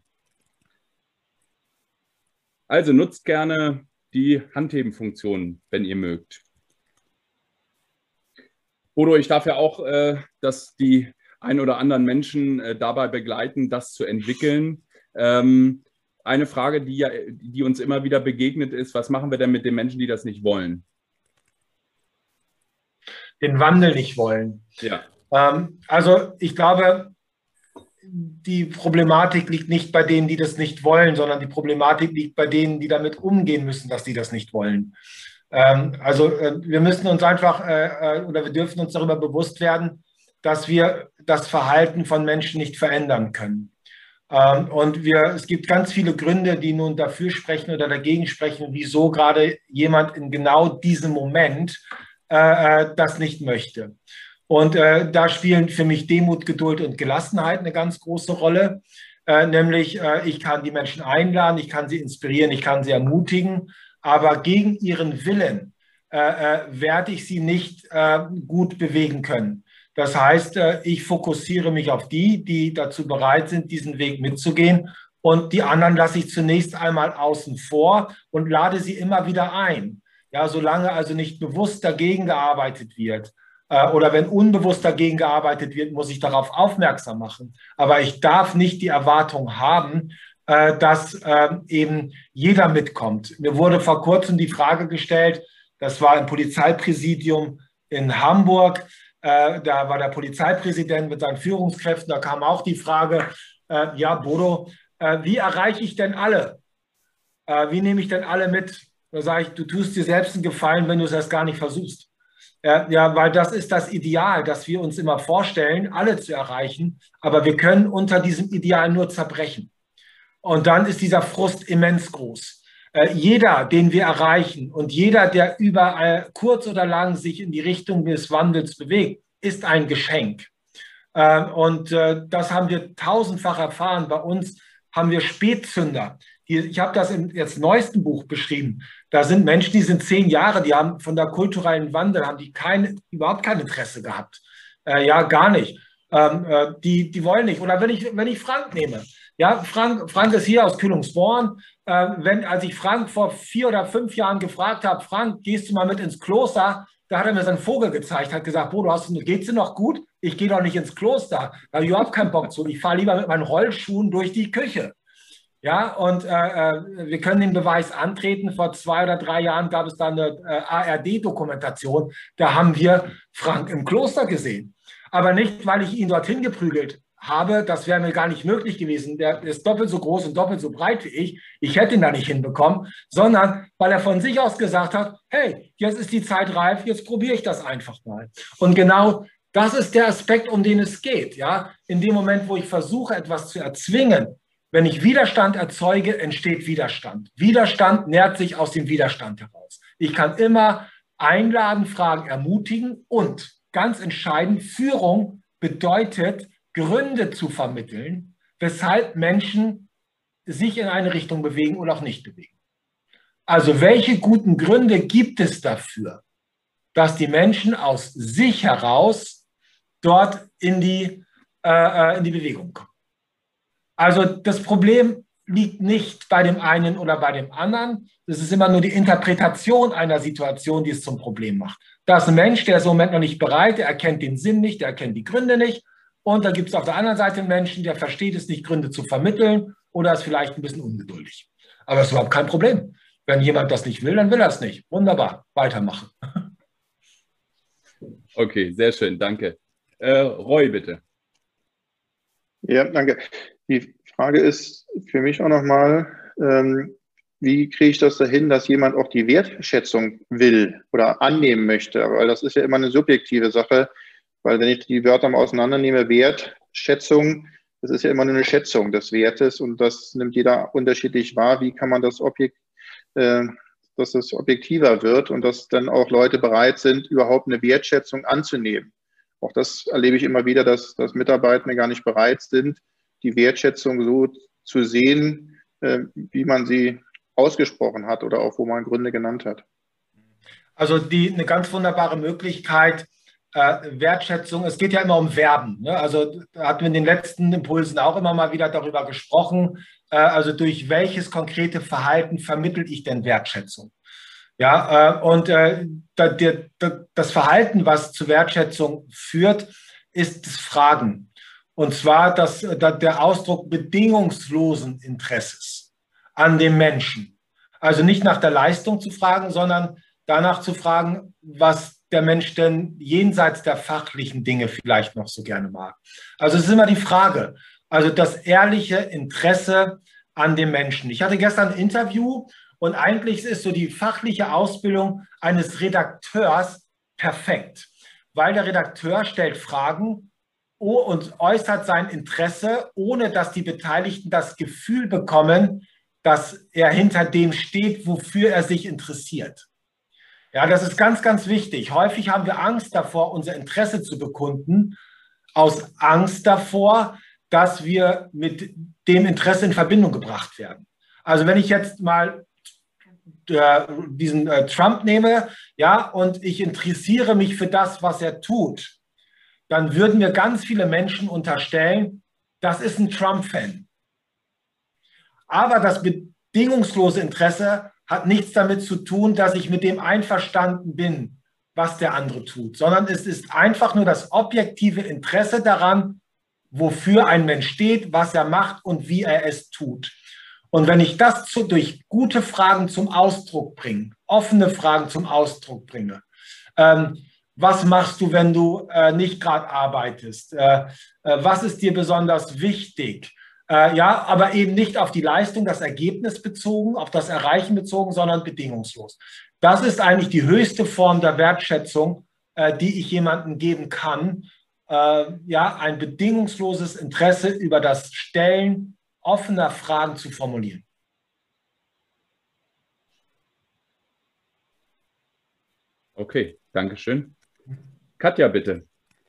Also nutzt gerne die Handheben-Funktion, wenn ihr mögt. Bodo, ich darf ja auch, äh, dass die ein oder anderen Menschen äh, dabei begleiten, das zu entwickeln. Ähm, eine Frage, die, ja, die uns immer wieder begegnet ist, was machen wir denn mit den Menschen, die das nicht wollen? Den Wandel nicht wollen. Ja. Ähm, also ich glaube, die Problematik liegt nicht bei denen, die das nicht wollen, sondern die Problematik liegt bei denen, die damit umgehen müssen, dass die das nicht wollen. Ähm, also äh, wir müssen uns einfach äh, oder wir dürfen uns darüber bewusst werden, dass wir das Verhalten von Menschen nicht verändern können. Ähm, und wir, es gibt ganz viele Gründe, die nun dafür sprechen oder dagegen sprechen, wieso gerade jemand in genau diesem Moment äh, das nicht möchte. Und äh, da spielen für mich Demut, Geduld und Gelassenheit eine ganz große Rolle. Äh, nämlich, äh, ich kann die Menschen einladen, ich kann sie inspirieren, ich kann sie ermutigen, aber gegen ihren Willen äh, äh, werde ich sie nicht äh, gut bewegen können. Das heißt, äh, ich fokussiere mich auf die, die dazu bereit sind, diesen Weg mitzugehen. Und die anderen lasse ich zunächst einmal außen vor und lade sie immer wieder ein. Ja, solange also nicht bewusst dagegen gearbeitet wird, oder wenn unbewusst dagegen gearbeitet wird, muss ich darauf aufmerksam machen. Aber ich darf nicht die Erwartung haben, dass eben jeder mitkommt. Mir wurde vor kurzem die Frage gestellt, das war im Polizeipräsidium in Hamburg, da war der Polizeipräsident mit seinen Führungskräften, da kam auch die Frage, ja Bodo, wie erreiche ich denn alle? Wie nehme ich denn alle mit? Da sage ich, du tust dir selbst einen Gefallen, wenn du es erst gar nicht versuchst. Ja, weil das ist das Ideal, das wir uns immer vorstellen, alle zu erreichen, aber wir können unter diesem Ideal nur zerbrechen. Und dann ist dieser Frust immens groß. Äh, jeder, den wir erreichen und jeder, der überall kurz oder lang sich in die Richtung des Wandels bewegt, ist ein Geschenk. Äh, und äh, das haben wir tausendfach erfahren. Bei uns haben wir Spätzünder. Die, ich habe das im jetzt neuesten Buch beschrieben. Da sind Menschen, die sind zehn Jahre, die haben von der kulturellen Wandel, haben die keine, überhaupt kein Interesse gehabt. Äh, ja, gar nicht. Ähm, äh, die, die wollen nicht. Oder wenn ich, wenn ich Frank nehme. Ja, Frank, Frank ist hier aus Kühlungsborn. Äh, wenn, als ich Frank vor vier oder fünf Jahren gefragt habe, Frank, gehst du mal mit ins Kloster? Da hat er mir seinen Vogel gezeigt, hat gesagt, Bodo, hast du, geht's dir noch gut? Ich gehe doch nicht ins Kloster. Da habe ich überhaupt keinen Bock zu. Ich fahre lieber mit meinen Rollschuhen durch die Küche. Ja, und äh, wir können den Beweis antreten. Vor zwei oder drei Jahren gab es da eine äh, A R D-Dokumentation. Da haben wir Frank im Kloster gesehen. Aber nicht, weil ich ihn dorthin geprügelt habe. Das wäre mir gar nicht möglich gewesen. Der ist doppelt so groß und doppelt so breit wie ich. Ich hätte ihn da nicht hinbekommen. Sondern weil er von sich aus gesagt hat, hey, jetzt ist die Zeit reif, jetzt probiere ich das einfach mal. Und genau das ist der Aspekt, um den es geht. Ja? In dem Moment, wo ich versuche, etwas zu erzwingen, wenn ich Widerstand erzeuge, entsteht Widerstand. Widerstand nährt sich aus dem Widerstand heraus. Ich kann immer einladen, fragen, ermutigen und ganz entscheidend, Führung bedeutet, Gründe zu vermitteln, weshalb Menschen sich in eine Richtung bewegen oder auch nicht bewegen. Also welche guten Gründe gibt es dafür, dass die Menschen aus sich heraus dort in die, äh, in die Bewegung kommen? Also das Problem liegt nicht bei dem einen oder bei dem anderen. Es ist immer nur die Interpretation einer Situation, die es zum Problem macht. Da ist ein Mensch, der ist im Moment noch nicht bereit, der erkennt den Sinn nicht, der erkennt die Gründe nicht. Und da gibt es auf der anderen Seite einen Menschen, der versteht es nicht, Gründe zu vermitteln oder ist vielleicht ein bisschen ungeduldig. Aber es ist überhaupt kein Problem. Wenn jemand das nicht will, dann will er es nicht. Wunderbar, weitermachen. Okay, sehr schön, danke. Äh, Roy, bitte. Ja, danke. Die Frage ist für mich auch nochmal, ähm, wie kriege ich das dahin, dass jemand auch die Wertschätzung will oder annehmen möchte? Weil das ist ja immer eine subjektive Sache, weil wenn ich die Wörter mal auseinandernehme, Wertschätzung, das ist ja immer nur eine Schätzung des Wertes und das nimmt jeder unterschiedlich wahr. Wie kann man das Objekt, äh, dass das objektiver wird und dass dann auch Leute bereit sind, überhaupt eine Wertschätzung anzunehmen? Auch das erlebe ich immer wieder, dass, dass Mitarbeitende gar nicht bereit sind, die Wertschätzung so zu sehen, äh, wie man sie ausgesprochen hat oder auch wo man Gründe genannt hat. Also die, eine ganz wunderbare Möglichkeit, äh, Wertschätzung, es geht ja immer um Verben. Ne? Also da hatten wir in den letzten Impulsen auch immer mal wieder darüber gesprochen, äh, also durch welches konkrete Verhalten vermittle ich denn Wertschätzung? Ja, äh, und äh, da, der, da, das Verhalten, was zu Wertschätzung führt, ist das Fragen. Und zwar das, da, der Ausdruck bedingungslosen Interesses an dem Menschen. Also nicht nach der Leistung zu fragen, sondern danach zu fragen, was der Mensch denn jenseits der fachlichen Dinge vielleicht noch so gerne mag. Also es ist immer die Frage, also das ehrliche Interesse an dem Menschen. Ich hatte gestern ein Interview und eigentlich ist so die fachliche Ausbildung eines Redakteurs perfekt, weil der Redakteur stellt Fragen und äußert sein Interesse, ohne dass die Beteiligten das Gefühl bekommen, dass er hinter dem steht, wofür er sich interessiert. Ja, das ist ganz, ganz wichtig. Häufig haben wir Angst davor, unser Interesse zu bekunden, aus Angst davor, dass wir mit dem Interesse in Verbindung gebracht werden. Also wenn ich jetzt mal äh, diesen äh, Trump nehme, ja, und ich interessiere mich für das, was er tut, dann würden mir ganz viele Menschen unterstellen, das ist ein Trump-Fan. Aber das bedingungslose Interesse hat nichts damit zu tun, dass ich mit dem einverstanden bin, was der andere tut, sondern es ist einfach nur das objektive Interesse daran, wofür ein Mensch steht, was er macht und wie er es tut. Und wenn ich das zu, durch gute Fragen zum Ausdruck bringe, offene Fragen zum Ausdruck bringe, ähm, was machst du, wenn du äh, nicht gerade arbeitest? Äh, äh, was ist dir besonders wichtig? Äh, ja, aber eben nicht auf die Leistung, das Ergebnis bezogen, auf das Erreichen bezogen, sondern bedingungslos. Das ist eigentlich die höchste Form der Wertschätzung, äh, die ich jemandem geben kann. Äh, ja, ein bedingungsloses Interesse über das Stellen offener Fragen zu formulieren. Okay, danke schön. Katja, bitte.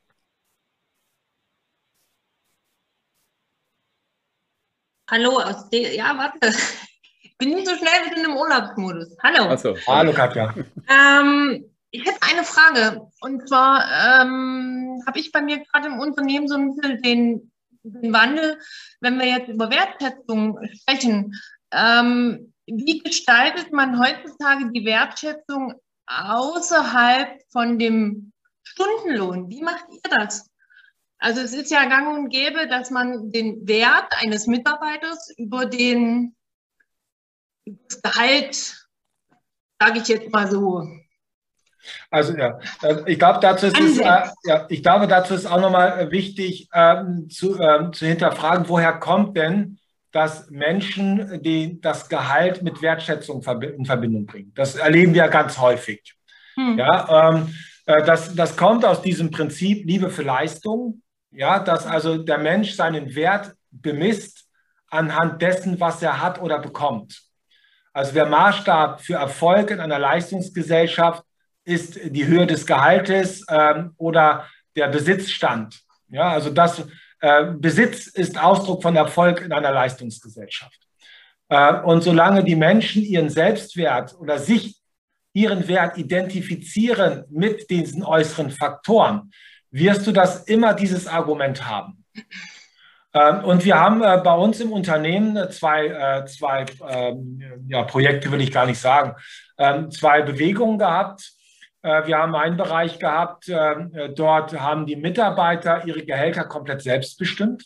Hallo, aus der, ja, warte. Ich bin nicht so schnell wie in im Urlaubsmodus. Hallo. Ach so. Hallo, Katja. Ähm, ich hätte eine Frage. Und zwar ähm, habe ich bei mir gerade im Unternehmen so ein bisschen den, den Wandel, wenn wir jetzt über Wertschätzung sprechen. Ähm, wie gestaltet man heutzutage die Wertschätzung außerhalb von dem Stundenlohn? Wie macht ihr das? Also es ist ja gang und gäbe, dass man den Wert eines Mitarbeiters über den über das Gehalt, sage ich jetzt mal so. Also ja, ich glaube, dazu ist es, äh, ja, ich glaube, dazu ist auch nochmal wichtig ähm, zu, ähm, zu hinterfragen, woher kommt denn, dass Menschen die, das Gehalt mit Wertschätzung in Verbindung bringen. Das erleben wir ganz häufig. Hm. Ja, ähm, äh, das, das kommt aus diesem Prinzip Liebe für Leistung, ja, dass also der Mensch seinen Wert bemisst anhand dessen, was er hat oder bekommt. Also der Maßstab für Erfolg in einer Leistungsgesellschaft ist die Höhe des Gehaltes ähm, oder der Besitzstand. Ja, also das äh, Besitz ist Ausdruck von Erfolg in einer Leistungsgesellschaft. Äh, und solange die Menschen ihren Selbstwert oder sich ihren Wert identifizieren mit diesen äußeren Faktoren, wirst du das immer dieses Argument haben. Ähm, und wir haben äh, bei uns im Unternehmen zwei, äh, zwei ähm, ja, Projekte, will ich gar nicht sagen, ähm, zwei Bewegungen gehabt. Wir haben einen Bereich gehabt, dort haben die Mitarbeiter ihre Gehälter komplett selbstbestimmt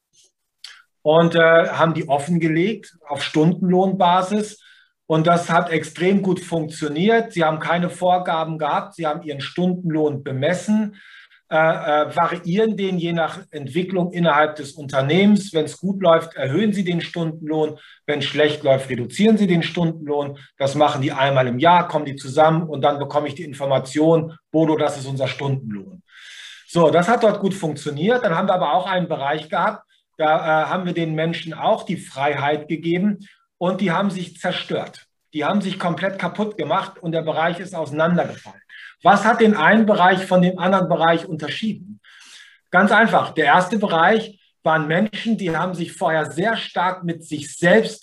und haben die offengelegt auf Stundenlohnbasis. Und das hat extrem gut funktioniert. Sie haben keine Vorgaben gehabt, sie haben ihren Stundenlohn bemessen, äh, äh, variieren den je nach Entwicklung innerhalb des Unternehmens. Wenn es gut läuft, erhöhen sie den Stundenlohn. Wenn es schlecht läuft, reduzieren sie den Stundenlohn. Das machen die einmal im Jahr, kommen die zusammen und dann bekomme ich die Information, Bodo, das ist unser Stundenlohn. So, das hat dort gut funktioniert. Dann haben wir aber auch einen Bereich gehabt, da äh, haben wir den Menschen auch die Freiheit gegeben und die haben sich zerstört. Die haben sich komplett kaputt gemacht und der Bereich ist auseinandergefallen. Was hat den einen Bereich von dem anderen Bereich unterschieden? Ganz einfach. Der erste Bereich waren Menschen, die haben sich vorher sehr stark mit sich selbst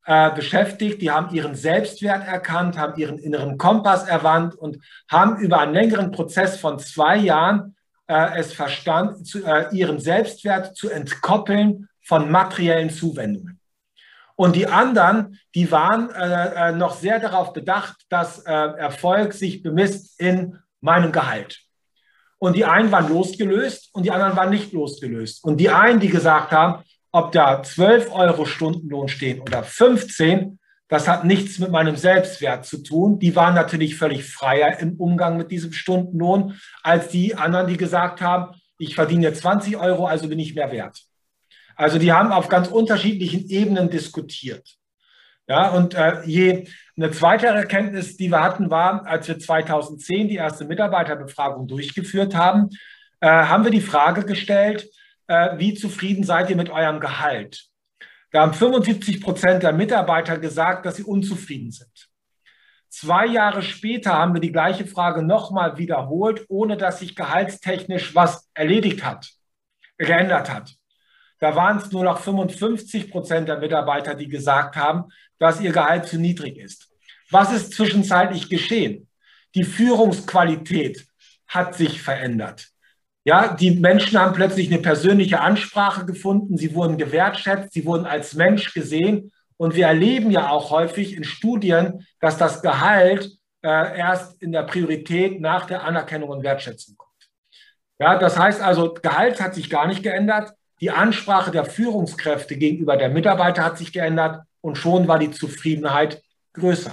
äh, beschäftigt, die haben ihren Selbstwert erkannt, haben ihren inneren Kompass erwandt und haben über einen längeren Prozess von zwei Jahren äh, es verstanden, zu, äh, ihren Selbstwert zu entkoppeln von materiellen Zuwendungen. Und die anderen, die waren äh, noch sehr darauf bedacht, dass äh, Erfolg sich bemisst in meinem Gehalt. Und die einen waren losgelöst und die anderen waren nicht losgelöst. Und die einen, die gesagt haben, ob da zwölf Euro Stundenlohn stehen oder fünfzehn, das hat nichts mit meinem Selbstwert zu tun. Die waren natürlich völlig freier im Umgang mit diesem Stundenlohn als die anderen, die gesagt haben, ich verdiene zwanzig Euro, also bin ich mehr wert. Also die haben auf ganz unterschiedlichen Ebenen diskutiert. Ja, und äh, je eine zweite Erkenntnis, die wir hatten, war, als wir zweitausendzehn die erste Mitarbeiterbefragung durchgeführt haben, äh, haben wir die Frage gestellt, äh, wie zufrieden seid ihr mit eurem Gehalt? Da haben fünfundsiebzig Prozent der Mitarbeiter gesagt, dass sie unzufrieden sind. Zwei Jahre später haben wir die gleiche Frage nochmal wiederholt, ohne dass sich gehaltstechnisch was erledigt hat, geändert hat. Da waren es nur noch fünfundfünfzig Prozent der Mitarbeiter, die gesagt haben, dass ihr Gehalt zu niedrig ist. Was ist zwischenzeitlich geschehen? Die Führungsqualität hat sich verändert. Ja, die Menschen haben plötzlich eine persönliche Ansprache gefunden, sie wurden gewertschätzt, sie wurden als Mensch gesehen. Und wir erleben ja auch häufig in Studien, dass das Gehalt äh, erst in der Priorität nach der Anerkennung und Wertschätzung kommt. Ja, das heißt also, Gehalt hat sich gar nicht geändert. Die Ansprache der Führungskräfte gegenüber der Mitarbeiter hat sich geändert und schon war die Zufriedenheit größer.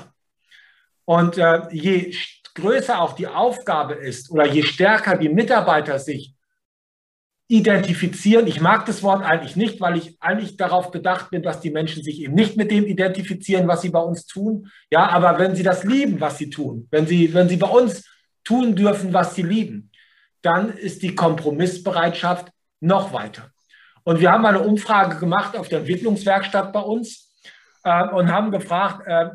Und äh, je größer auch die Aufgabe ist oder je stärker die Mitarbeiter sich identifizieren, ich mag das Wort eigentlich nicht, weil ich eigentlich darauf bedacht bin, dass die Menschen sich eben nicht mit dem identifizieren, was sie bei uns tun. Ja, aber wenn sie das lieben, was sie tun, wenn sie, wenn sie bei uns tun dürfen, was sie lieben, dann ist die Kompromissbereitschaft noch weiter. Und wir haben eine Umfrage gemacht auf der Entwicklungswerkstatt bei uns äh, und haben gefragt, äh,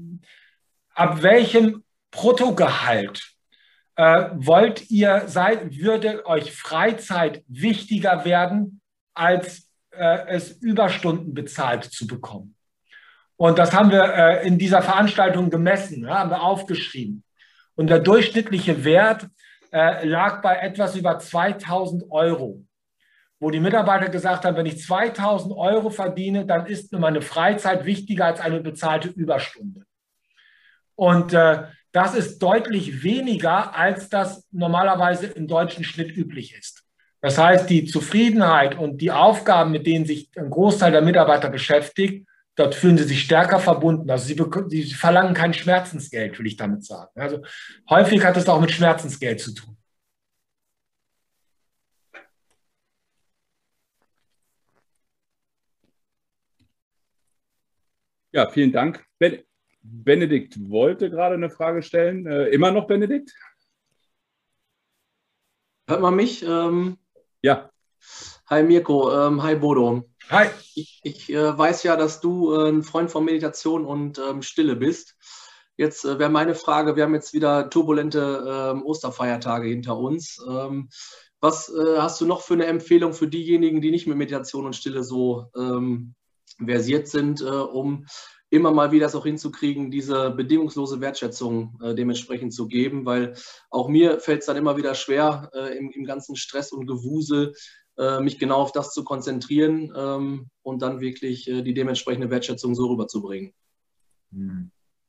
ab welchem Bruttogehalt äh, wollt ihr sein, würde euch Freizeit wichtiger werden, als äh, es Überstunden bezahlt zu bekommen. Und das haben wir äh, in dieser Veranstaltung gemessen, ja, haben wir aufgeschrieben. Und der durchschnittliche Wert äh, lag bei etwas über zweitausend Euro. Wo die Mitarbeiter gesagt haben, wenn ich zweitausend Euro verdiene, dann ist mir meine Freizeit wichtiger als eine bezahlte Überstunde. Und äh, das ist deutlich weniger, als das normalerweise im deutschen Schnitt üblich ist. Das heißt, die Zufriedenheit und die Aufgaben, mit denen sich ein Großteil der Mitarbeiter beschäftigt, dort fühlen sie sich stärker verbunden. Also sie, sie verlangen kein Schmerzensgeld, will ich damit sagen. Also häufig hat es auch mit Schmerzensgeld zu tun. Ja, vielen Dank. Ben Benedikt wollte gerade eine Frage stellen. Äh, immer noch Benedikt? Hört man mich? Ähm, ja. Hi Mirko, ähm, hi Bodo. Hi. Ich, ich äh, weiß ja, dass du äh, ein Freund von Meditation und ähm, Stille bist. Jetzt äh, wäre meine Frage, wir haben jetzt wieder turbulente äh, Osterfeiertage hinter uns. Ähm, was äh, hast du noch für eine Empfehlung für diejenigen, die nicht mit Meditation und Stille so ähm, versiert sind, äh, um immer mal wieder das auch hinzukriegen, diese bedingungslose Wertschätzung äh, dementsprechend zu geben, weil auch mir fällt es dann immer wieder schwer, äh, im, im ganzen Stress und Gewusel äh, mich genau auf das zu konzentrieren ähm, und dann wirklich äh, die dementsprechende Wertschätzung so rüberzubringen. Hm.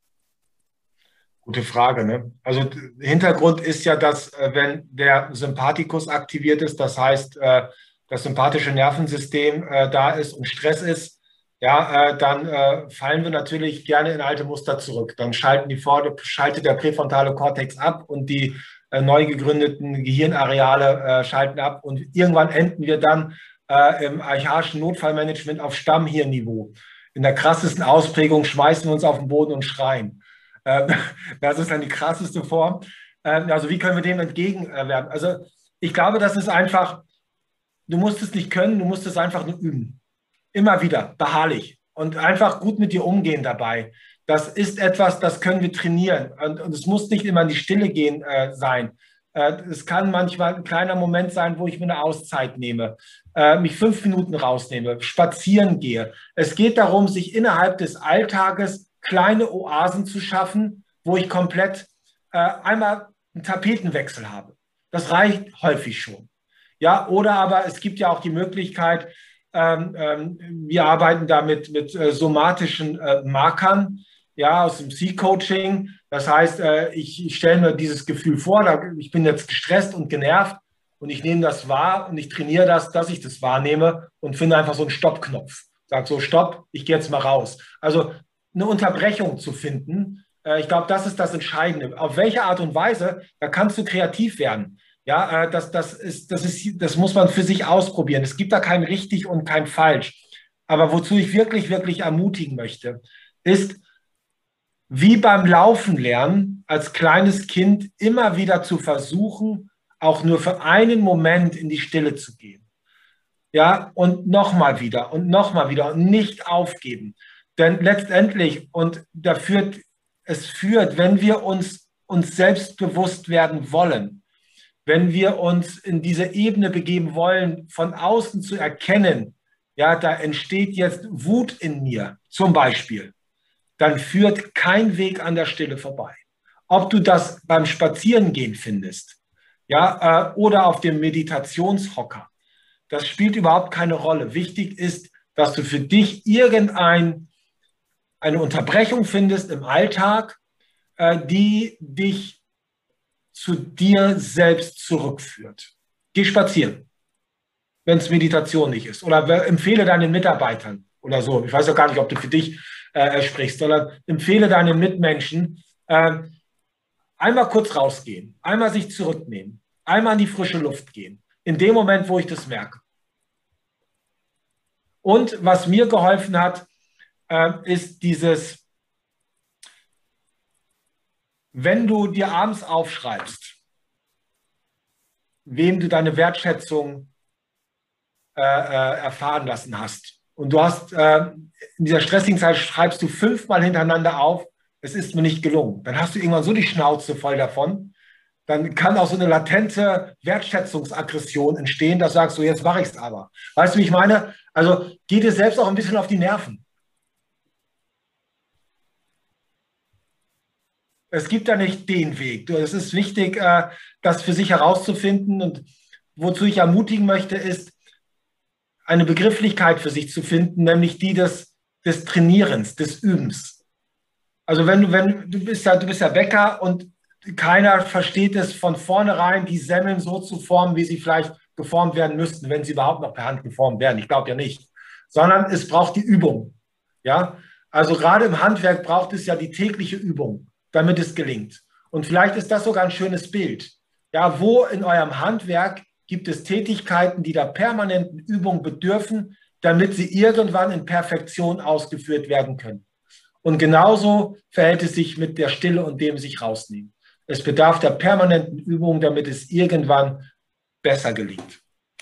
Gute Frage, ne? Also Hintergrund ist ja, dass äh, wenn der Sympathikus aktiviert ist, das heißt, äh, das sympathische Nervensystem äh, da ist und Stress ist, ja, äh, dann äh, fallen wir natürlich gerne in alte Muster zurück. Dann schalten die Vor- schaltet der präfrontale Kortex ab und die äh, neu gegründeten Gehirnareale äh, schalten ab. Und irgendwann enden wir dann äh, im archaischen Notfallmanagement auf Stammhirnniveau. In der krassesten Ausprägung schmeißen wir uns auf den Boden und schreien. Äh, das ist dann die krasseste Form. Äh, also wie können wir dem entgegenwirken? Also ich glaube, das ist einfach, du musst es nicht können, du musst es einfach nur üben. Immer wieder, beharrlich und einfach gut mit dir umgehen dabei. Das ist etwas, das können wir trainieren. Und, und es muss nicht immer in die Stille gehen äh, sein. Es kann manchmal ein kleiner Moment sein, wo ich mir eine Auszeit nehme, mich fünf Minuten rausnehme, spazieren gehe. Es geht darum, sich innerhalb des Alltages kleine Oasen zu schaffen, wo ich komplett einmal einen Tapetenwechsel habe. Das reicht häufig schon. Ja, oder aber es gibt ja auch die Möglichkeit, ähm, ähm, wir arbeiten da mit, mit äh, somatischen äh, Markern, ja, aus dem C-Coaching. Das heißt, äh, ich, ich stelle mir dieses Gefühl vor, da, ich bin jetzt gestresst und genervt und ich nehme das wahr und ich trainiere das, dass ich das wahrnehme und finde einfach so einen Stoppknopf. Sag so, stopp, ich gehe jetzt mal raus. Also eine Unterbrechung zu finden, äh, ich glaube, das ist das Entscheidende. Auf welche Art und Weise, da kannst du kreativ werden. Ja, das, das, ist, das, ist, das muss man für sich ausprobieren. Es gibt da kein richtig und kein falsch. Aber wozu ich wirklich, wirklich ermutigen möchte, ist, wie beim Laufen lernen, als kleines Kind immer wieder zu versuchen, auch nur für einen Moment in die Stille zu gehen. Ja, und nochmal wieder und nochmal wieder und nicht aufgeben. Denn letztendlich, und da führt, es führt, wenn wir uns, uns selbst bewusst werden wollen, wenn wir uns in diese Ebene begeben wollen, von außen zu erkennen, ja, da entsteht jetzt Wut in mir, zum Beispiel, dann führt kein Weg an der Stille vorbei. Ob du das beim Spazierengehen findest, ja, äh, oder auf dem Meditationshocker, das spielt überhaupt keine Rolle. Wichtig ist, dass du für dich irgendein, eine Unterbrechung findest im Alltag, äh, die dich zu dir selbst zurückführt. Geh spazieren, wenn es Meditation nicht ist. Oder empfehle deinen Mitarbeitern oder so. Ich weiß ja gar nicht, ob du für dich äh, sprichst, sondern empfehle deinen Mitmenschen, äh, einmal kurz rausgehen, einmal sich zurücknehmen, einmal in die frische Luft gehen. In dem Moment, wo ich das merke. Und was mir geholfen hat, äh, ist dieses, wenn du dir abends aufschreibst, wem du deine Wertschätzung äh, äh, erfahren lassen hast, und du hast äh, in dieser stressigen Zeit schreibst du fünfmal hintereinander auf, es ist mir nicht gelungen, dann hast du irgendwann so die Schnauze voll davon, dann kann auch so eine latente Wertschätzungsaggression entstehen, dass du sagst, so jetzt mache ich es aber. Weißt du, wie ich meine? Also geh dir selbst auch ein bisschen auf die Nerven. Es gibt da nicht den Weg. Es ist wichtig, das für sich herauszufinden. Und wozu ich ermutigen möchte, ist, eine Begrifflichkeit für sich zu finden, nämlich die des, des Trainierens, des Übens. Also wenn du, wenn du bist ja, du bist ja Bäcker und keiner versteht es von vornherein, die Semmeln so zu formen, wie sie vielleicht geformt werden müssten, wenn sie überhaupt noch per Hand geformt werden. Ich glaube ja nicht. Sondern es braucht die Übung. Ja? Also gerade im Handwerk braucht es ja die tägliche Übung, damit es gelingt. Und vielleicht ist das sogar ein schönes Bild. Ja, wo in eurem Handwerk gibt es Tätigkeiten, die der permanenten Übung bedürfen, damit sie irgendwann in Perfektion ausgeführt werden können. Und genauso verhält es sich mit der Stille und dem sich rausnehmen. Es bedarf der permanenten Übung, damit es irgendwann besser gelingt.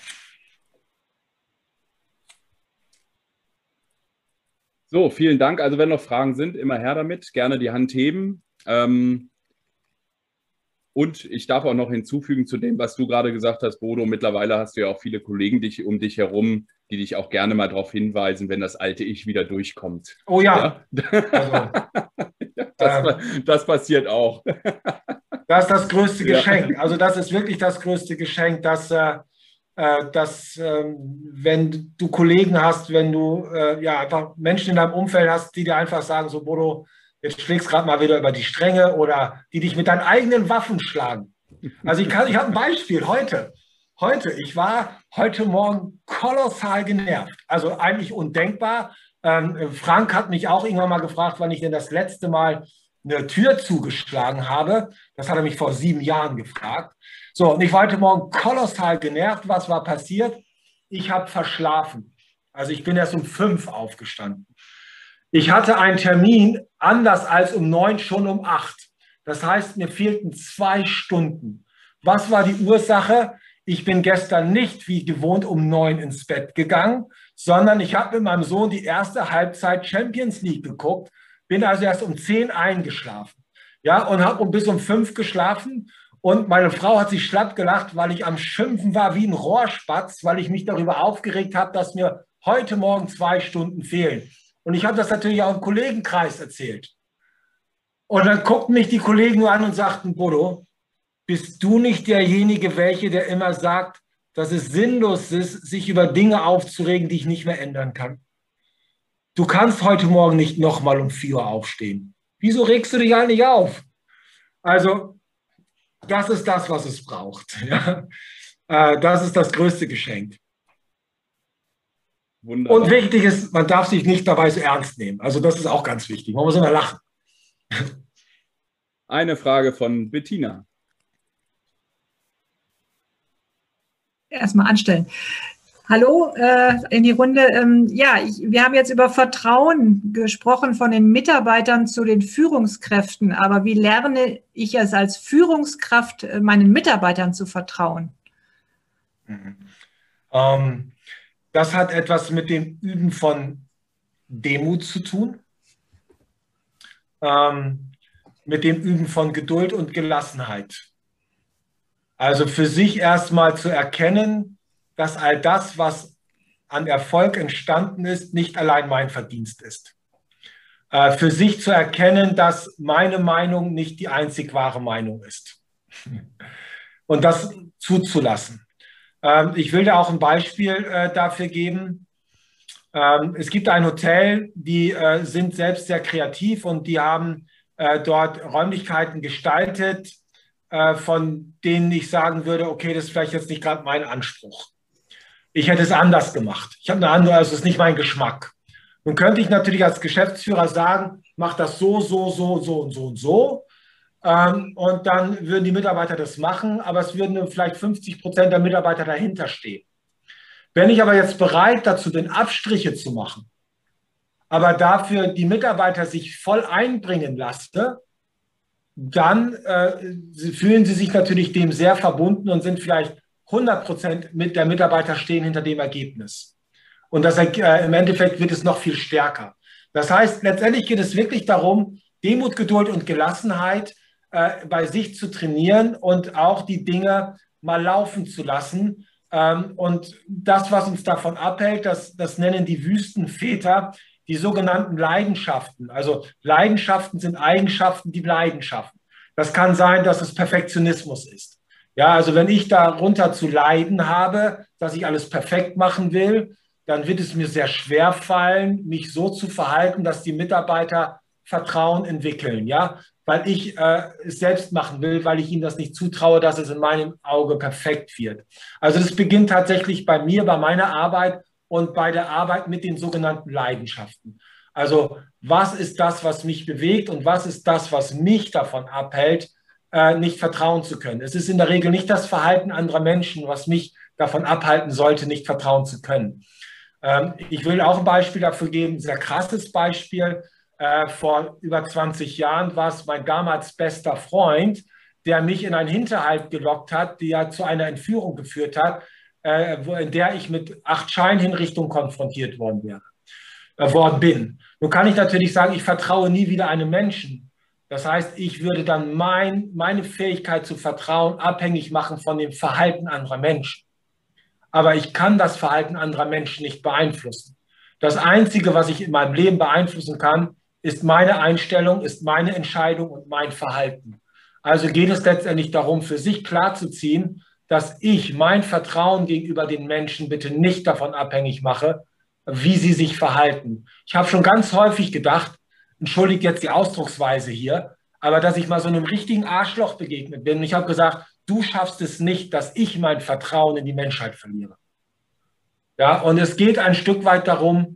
So, vielen Dank. Also wenn noch Fragen sind, immer her damit. Gerne die Hand heben. Ähm, und ich darf auch noch hinzufügen zu dem, was du gerade gesagt hast, Bodo. Mittlerweile hast du ja auch viele Kollegen dich, um dich herum, die dich auch gerne mal darauf hinweisen, wenn das alte Ich wieder durchkommt. Oh ja. ja? Also, das, ähm, das passiert auch. Das ist das größte Geschenk. Ja. Also das ist wirklich das größte Geschenk, dass, äh, dass äh, wenn du Kollegen hast, wenn du äh, ja, einfach Menschen in deinem Umfeld hast, die dir einfach sagen, so Bodo, jetzt schlägst gerade mal wieder über die Stränge, oder die dich mit deinen eigenen Waffen schlagen. Also ich, kann, ich habe ein Beispiel heute. Heute, ich war heute Morgen kolossal genervt. Also eigentlich undenkbar. Ähm, Frank hat mich auch irgendwann mal gefragt, wann ich denn das letzte Mal eine Tür zugeschlagen habe. Das hat er mich vor sieben Jahren gefragt. So, und ich war heute Morgen kolossal genervt. Was war passiert? Ich habe verschlafen. Also ich bin erst um fünf aufgestanden. Ich hatte einen Termin, anders als um neun, schon um acht. Das heißt, mir fehlten zwei Stunden. Was war die Ursache? Ich bin gestern nicht wie gewohnt um neun ins Bett gegangen, sondern ich habe mit meinem Sohn die erste Halbzeit Champions League geguckt, bin also erst um zehn eingeschlafen, ja, und habe bis um fünf geschlafen. Und meine Frau hat sich schlapp gelacht, weil ich am Schimpfen war wie ein Rohrspatz, weil ich mich darüber aufgeregt habe, dass mir heute Morgen zwei Stunden fehlen. Und ich habe das natürlich auch im Kollegenkreis erzählt. Und dann guckten mich die Kollegen nur an und sagten, Bodo, bist du nicht derjenige, welche, der immer sagt, dass es sinnlos ist, sich über Dinge aufzuregen, die ich nicht mehr ändern kann? Du kannst heute Morgen nicht nochmal um vier Uhr aufstehen. Wieso regst du dich eigentlich auf? Also, das ist das, was es braucht. Ja? Das ist das größte Geschenk. Wunderbar. Und wichtig ist, man darf sich nicht dabei so ernst nehmen. Also das ist auch ganz wichtig. Man muss immer lachen. Eine Frage von Bettina. Erstmal anstellen. Hallo äh, in die Runde. Ähm, ja, ich, wir haben jetzt über Vertrauen gesprochen von den Mitarbeitern zu den Führungskräften. Aber wie lerne ich es als Führungskraft, meinen Mitarbeitern zu vertrauen? Mhm. Ähm, das hat etwas mit dem Üben von Demut zu tun, ähm, mit dem Üben von Geduld und Gelassenheit. Also für sich erstmal zu erkennen, dass all das, was an Erfolg entstanden ist, nicht allein mein Verdienst ist. Äh, für sich zu erkennen, dass meine Meinung nicht die einzig wahre Meinung ist. Und das zuzulassen. Ähm, ich will da auch ein Beispiel äh, dafür geben. Ähm, es gibt ein Hotel, die äh, sind selbst sehr kreativ und die haben äh, dort Räumlichkeiten gestaltet, äh, von denen ich sagen würde, okay, das ist vielleicht jetzt nicht gerade mein Anspruch. Ich hätte es anders gemacht. Ich habe eine andere, also es ist nicht mein Geschmack. Nun könnte ich natürlich als Geschäftsführer sagen, mach das so, so, so, so und so und so. Ähm, und dann würden die Mitarbeiter das machen, aber es würden vielleicht fünfzig Prozent der Mitarbeiter dahinter stehen. Wenn ich aber jetzt bereit dazu bin, Abstriche zu machen, aber dafür die Mitarbeiter sich voll einbringen lasse, dann äh, fühlen sie sich natürlich dem sehr verbunden und sind vielleicht hundert Prozent mit der Mitarbeiter stehen hinter dem Ergebnis. Und das, äh, im Endeffekt wird es noch viel stärker. Das heißt, letztendlich geht es wirklich darum, Demut, Geduld und Gelassenheit äh, bei sich zu trainieren und auch die Dinge mal laufen zu lassen. Ähm, und das, was uns davon abhält, das, das nennen die Wüstenväter die sogenannten Leidenschaften. Also Leidenschaften sind Eigenschaften, die Leidenschaften. Das kann sein, dass es Perfektionismus ist. Ja, also wenn ich darunter zu leiden habe, dass ich alles perfekt machen will, dann wird es mir sehr schwer fallen, mich so zu verhalten, dass die Mitarbeiter Vertrauen entwickeln, ja, weil ich äh, es selbst machen will, weil ich ihnen das nicht zutraue, dass es in meinem Auge perfekt wird. Also das beginnt tatsächlich bei mir, bei meiner Arbeit und bei der Arbeit mit den sogenannten Leidenschaften. Also was ist das, was mich bewegt und was ist das, was mich davon abhält, äh, nicht vertrauen zu können? Es ist in der Regel nicht das Verhalten anderer Menschen, was mich davon abhalten sollte, nicht vertrauen zu können. Ähm, ich will auch ein Beispiel dafür geben, ein sehr krasses Beispiel. Äh, vor über zwanzig Jahren war es mein damals bester Freund, der mich in einen Hinterhalt gelockt hat, die ja zu einer Entführung geführt hat, äh, in der ich mit acht Scheinhinrichtungen konfrontiert worden wäre, äh, worden bin. Nun kann ich natürlich sagen, ich vertraue nie wieder einem Menschen. Das heißt, ich würde dann mein, meine Fähigkeit zu vertrauen abhängig machen von dem Verhalten anderer Menschen. Aber ich kann das Verhalten anderer Menschen nicht beeinflussen. Das Einzige, was ich in meinem Leben beeinflussen kann, ist meine Einstellung, ist meine Entscheidung und mein Verhalten. Also geht es letztendlich darum, für sich klarzuziehen, dass ich mein Vertrauen gegenüber den Menschen bitte nicht davon abhängig mache, wie sie sich verhalten. Ich habe schon ganz häufig gedacht, entschuldigt jetzt die Ausdrucksweise hier, aber dass ich mal so einem richtigen Arschloch begegnet bin. Und ich habe gesagt, du schaffst es nicht, dass ich mein Vertrauen in die Menschheit verliere. Ja, und es geht ein Stück weit darum,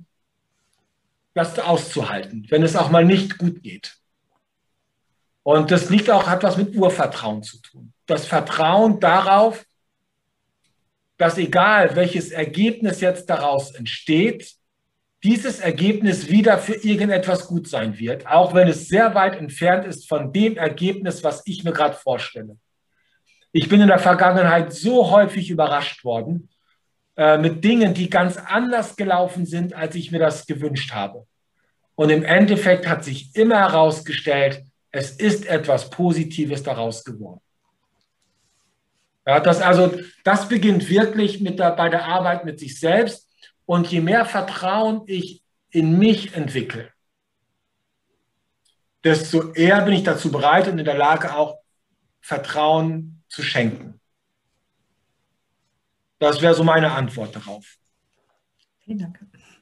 das auszuhalten, wenn es auch mal nicht gut geht. Und das liegt auch, hat was mit Urvertrauen zu tun. Das Vertrauen darauf, dass egal welches Ergebnis jetzt daraus entsteht, dieses Ergebnis wieder für irgendetwas gut sein wird, auch wenn es sehr weit entfernt ist von dem Ergebnis, was ich mir gerade vorstelle. Ich bin in der Vergangenheit so häufig überrascht worden äh, mit Dingen, die ganz anders gelaufen sind, als ich mir das gewünscht habe. Und im Endeffekt hat sich immer herausgestellt, es ist etwas Positives daraus geworden. Ja, das, also, das beginnt wirklich mit der, bei der Arbeit mit sich selbst. Und je mehr Vertrauen ich in mich entwickle, desto eher bin ich dazu bereit und in der Lage, auch Vertrauen zu schenken. Das wäre so meine Antwort darauf. Vielen Dank.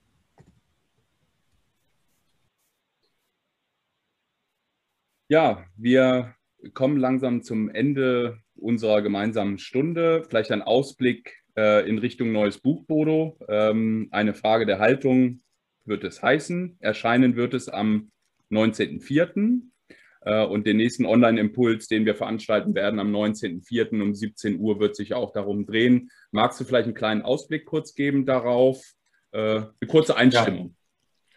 Ja, wir kommen langsam zum Ende unserer gemeinsamen Stunde. Vielleicht ein Ausblick äh, in Richtung neues Buch, Bodo. Ähm, eine Frage der Haltung wird es heißen. Erscheinen wird es am neunzehnten vierten Äh, und den nächsten Online-Impuls, den wir veranstalten werden am neunzehnten vierten um siebzehn Uhr, wird sich auch darum drehen. Magst du vielleicht einen kleinen Ausblick kurz geben darauf? Äh, eine kurze Einstimmung. Ja.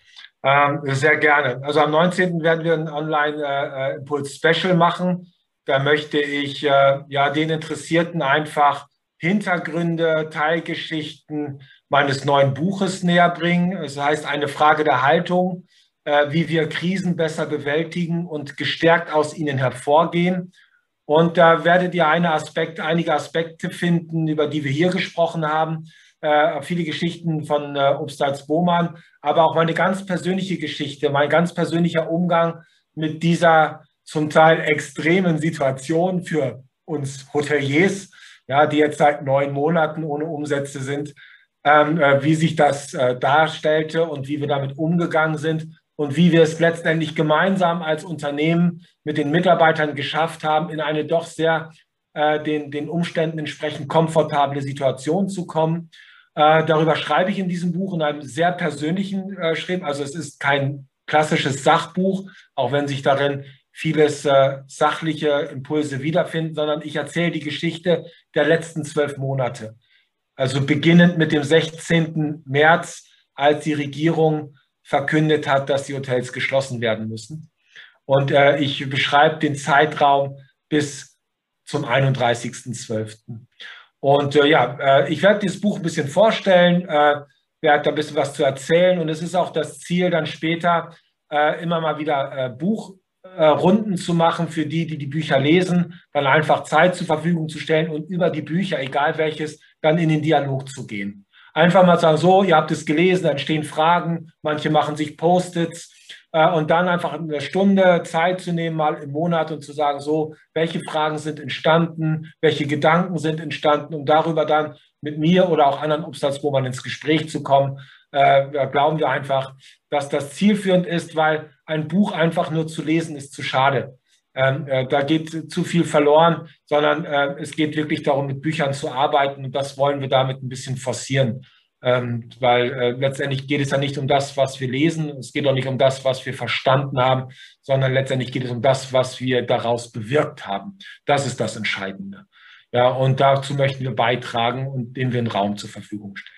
Ähm, sehr gerne. Also am neunzehnten werden wir ein Online-Impuls-Special machen. Da möchte ich äh, ja, den Interessierten einfach Hintergründe, Teilgeschichten meines neuen Buches näher bringen. Es heißt eine Frage der Haltung, äh, wie wir Krisen besser bewältigen und gestärkt aus ihnen hervorgehen. Und da werdet ihr eine Aspekt, einige Aspekte finden, über die wir hier gesprochen haben. Äh, viele Geschichten von äh, Obstalz-Bohmann, aber auch meine ganz persönliche Geschichte, mein ganz persönlicher Umgang mit dieser zum Teil extremen Situation für uns Hoteliers, ja, die jetzt seit neun Monaten ohne Umsätze sind, ähm, äh, wie sich das äh, darstellte und wie wir damit umgegangen sind und wie wir es letztendlich gemeinsam als Unternehmen mit den Mitarbeitern geschafft haben, in eine doch sehr äh, den, den Umständen entsprechend komfortable Situation zu kommen. Äh, darüber schreibe ich in diesem Buch in einem sehr persönlichen äh, Schritt. Also es ist kein klassisches Sachbuch, auch wenn sich darin vieles äh, sachliche Impulse wiederfinden, sondern ich erzähle die Geschichte der letzten zwölf Monate. Also beginnend mit dem sechzehnten März, als die Regierung verkündet hat, dass die Hotels geschlossen werden müssen. Und äh, ich beschreibe den Zeitraum bis zum einunddreißigsten zwölften Und äh, ja, äh, ich werde dieses Buch ein bisschen vorstellen, äh, werde da ein bisschen was zu erzählen. Und es ist auch das Ziel, dann später äh, immer mal wieder äh, Buchrunden äh, zu machen für die, die die Bücher lesen, dann einfach Zeit zur Verfügung zu stellen und über die Bücher, egal welches, dann in den Dialog zu gehen. Einfach mal sagen, so, ihr habt es gelesen, dann stehen Fragen, manche machen sich Post-its äh, und dann einfach eine Stunde Zeit zu nehmen, mal im Monat und zu sagen, so, welche Fragen sind entstanden, welche Gedanken sind entstanden, um darüber dann mit mir oder auch anderen Obstalz-Bohmann ins Gespräch zu kommen. Äh, da glauben wir einfach, dass das zielführend ist, weil ein Buch einfach nur zu lesen ist zu schade. Ähm, äh, da geht zu viel verloren, sondern äh, es geht wirklich darum, mit Büchern zu arbeiten und das wollen wir damit ein bisschen forcieren, ähm, weil äh, letztendlich geht es ja nicht um das, was wir lesen, es geht auch nicht um das, was wir verstanden haben, sondern letztendlich geht es um das, was wir daraus bewirkt haben. Das ist das Entscheidende. Ja, und dazu möchten wir beitragen und denen wir einen Raum zur Verfügung stellen.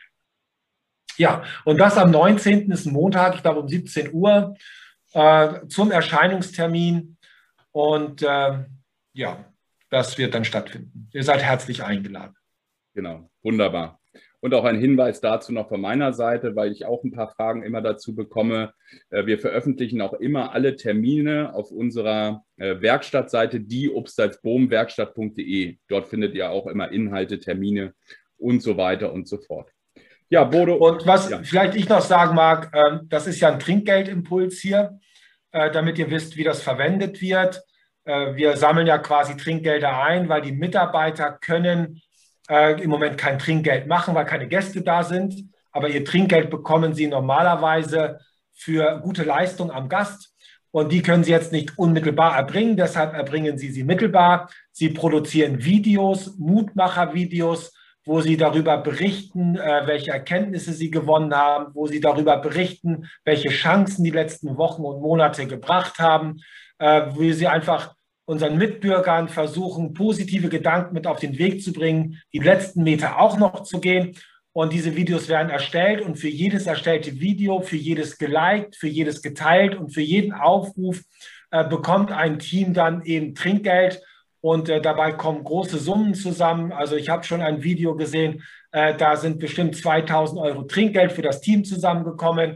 Ja, und das am neunzehnten ist ein Montag, ich glaube um siebzehn Uhr, äh, zum Erscheinungstermin. Und äh, ja, das wird dann stattfinden. Ihr seid herzlich eingeladen. Genau, wunderbar. Und auch ein Hinweis dazu noch von meiner Seite, weil ich auch ein paar Fragen immer dazu bekomme. Äh, wir veröffentlichen auch immer alle Termine auf unserer äh, Werkstattseite, die obstalz-bohm werkstatt punkt de. Dort findet ihr auch immer Inhalte, Termine und so weiter und so fort. Ja, Bodo. Und was ja. vielleicht ich noch sagen mag, äh, das ist ja ein Trinkgeldimpuls hier. Damit ihr wisst, wie das verwendet wird. Wir sammeln ja quasi Trinkgelder ein, weil die Mitarbeiter können im Moment kein Trinkgeld machen, weil keine Gäste da sind. Aber ihr Trinkgeld bekommen sie normalerweise für gute Leistung am Gast. Und die können sie jetzt nicht unmittelbar erbringen, deshalb erbringen sie sie mittelbar. Sie produzieren Videos, Mutmacher-Videos, wo sie darüber berichten, welche Erkenntnisse sie gewonnen haben, wo sie darüber berichten, welche Chancen die letzten Wochen und Monate gebracht haben, wo sie einfach unseren Mitbürgern versuchen, positive Gedanken mit auf den Weg zu bringen, die letzten Meter auch noch zu gehen. Und diese Videos werden erstellt und für jedes erstellte Video, für jedes geliked, für jedes geteilt und für jeden Aufruf bekommt ein Team dann eben Trinkgeld. Und äh, dabei kommen große Summen zusammen. Also ich habe schon ein Video gesehen, äh, da sind bestimmt zweitausend Euro Trinkgeld für das Team zusammengekommen.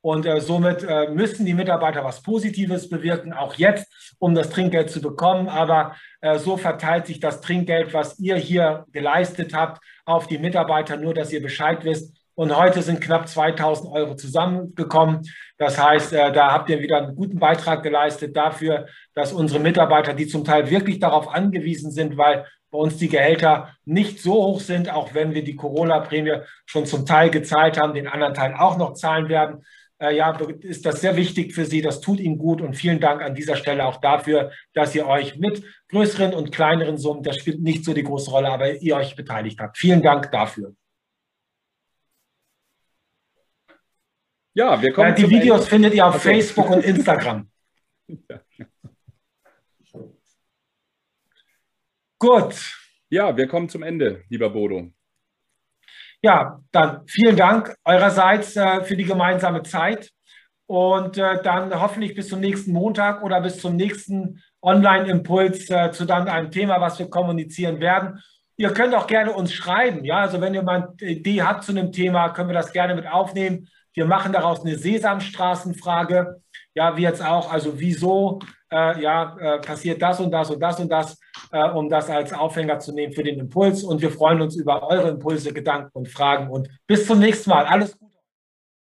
Und äh, somit äh, müssen die Mitarbeiter was Positives bewirken, auch jetzt, um das Trinkgeld zu bekommen. Aber äh, so verteilt sich das Trinkgeld, was ihr hier geleistet habt, auf die Mitarbeiter, nur dass ihr Bescheid wisst. Und heute sind knapp zweitausend Euro zusammengekommen. Das heißt, äh, da habt ihr wieder einen guten Beitrag geleistet dafür, dass unsere Mitarbeiter, die zum Teil wirklich darauf angewiesen sind, weil bei uns die Gehälter nicht so hoch sind, auch wenn wir die Corona-Prämie schon zum Teil gezahlt haben, den anderen Teil auch noch zahlen werden. Äh, ja, ist das sehr wichtig für Sie. Das tut Ihnen gut. Und vielen Dank an dieser Stelle auch dafür, dass ihr euch mit größeren und kleineren Summen, das spielt nicht so die große Rolle, aber ihr euch beteiligt habt. Vielen Dank dafür. Ja, wir kommen ja, die Videos Ende. Findet ihr auf okay. Facebook und Instagram. Ja. Gut. Ja, wir kommen zum Ende, lieber Bodo. Ja, dann vielen Dank eurerseits äh, für die gemeinsame Zeit und äh, dann hoffentlich bis zum nächsten Montag oder bis zum nächsten Online-Impuls äh, zu dann einem Thema, was wir kommunizieren werden. Ihr könnt auch gerne uns schreiben, ja, also wenn ihr mal eine Idee habt zu einem Thema, können wir das gerne mit aufnehmen. Wir machen daraus eine Sesamstraßenfrage, ja, wie jetzt auch, also wieso äh, ja, äh, passiert das und das und das und das, äh, um das als Aufhänger zu nehmen für den Impuls. Und wir freuen uns über eure Impulse, Gedanken und Fragen. Und bis zum nächsten Mal. Alles Gute.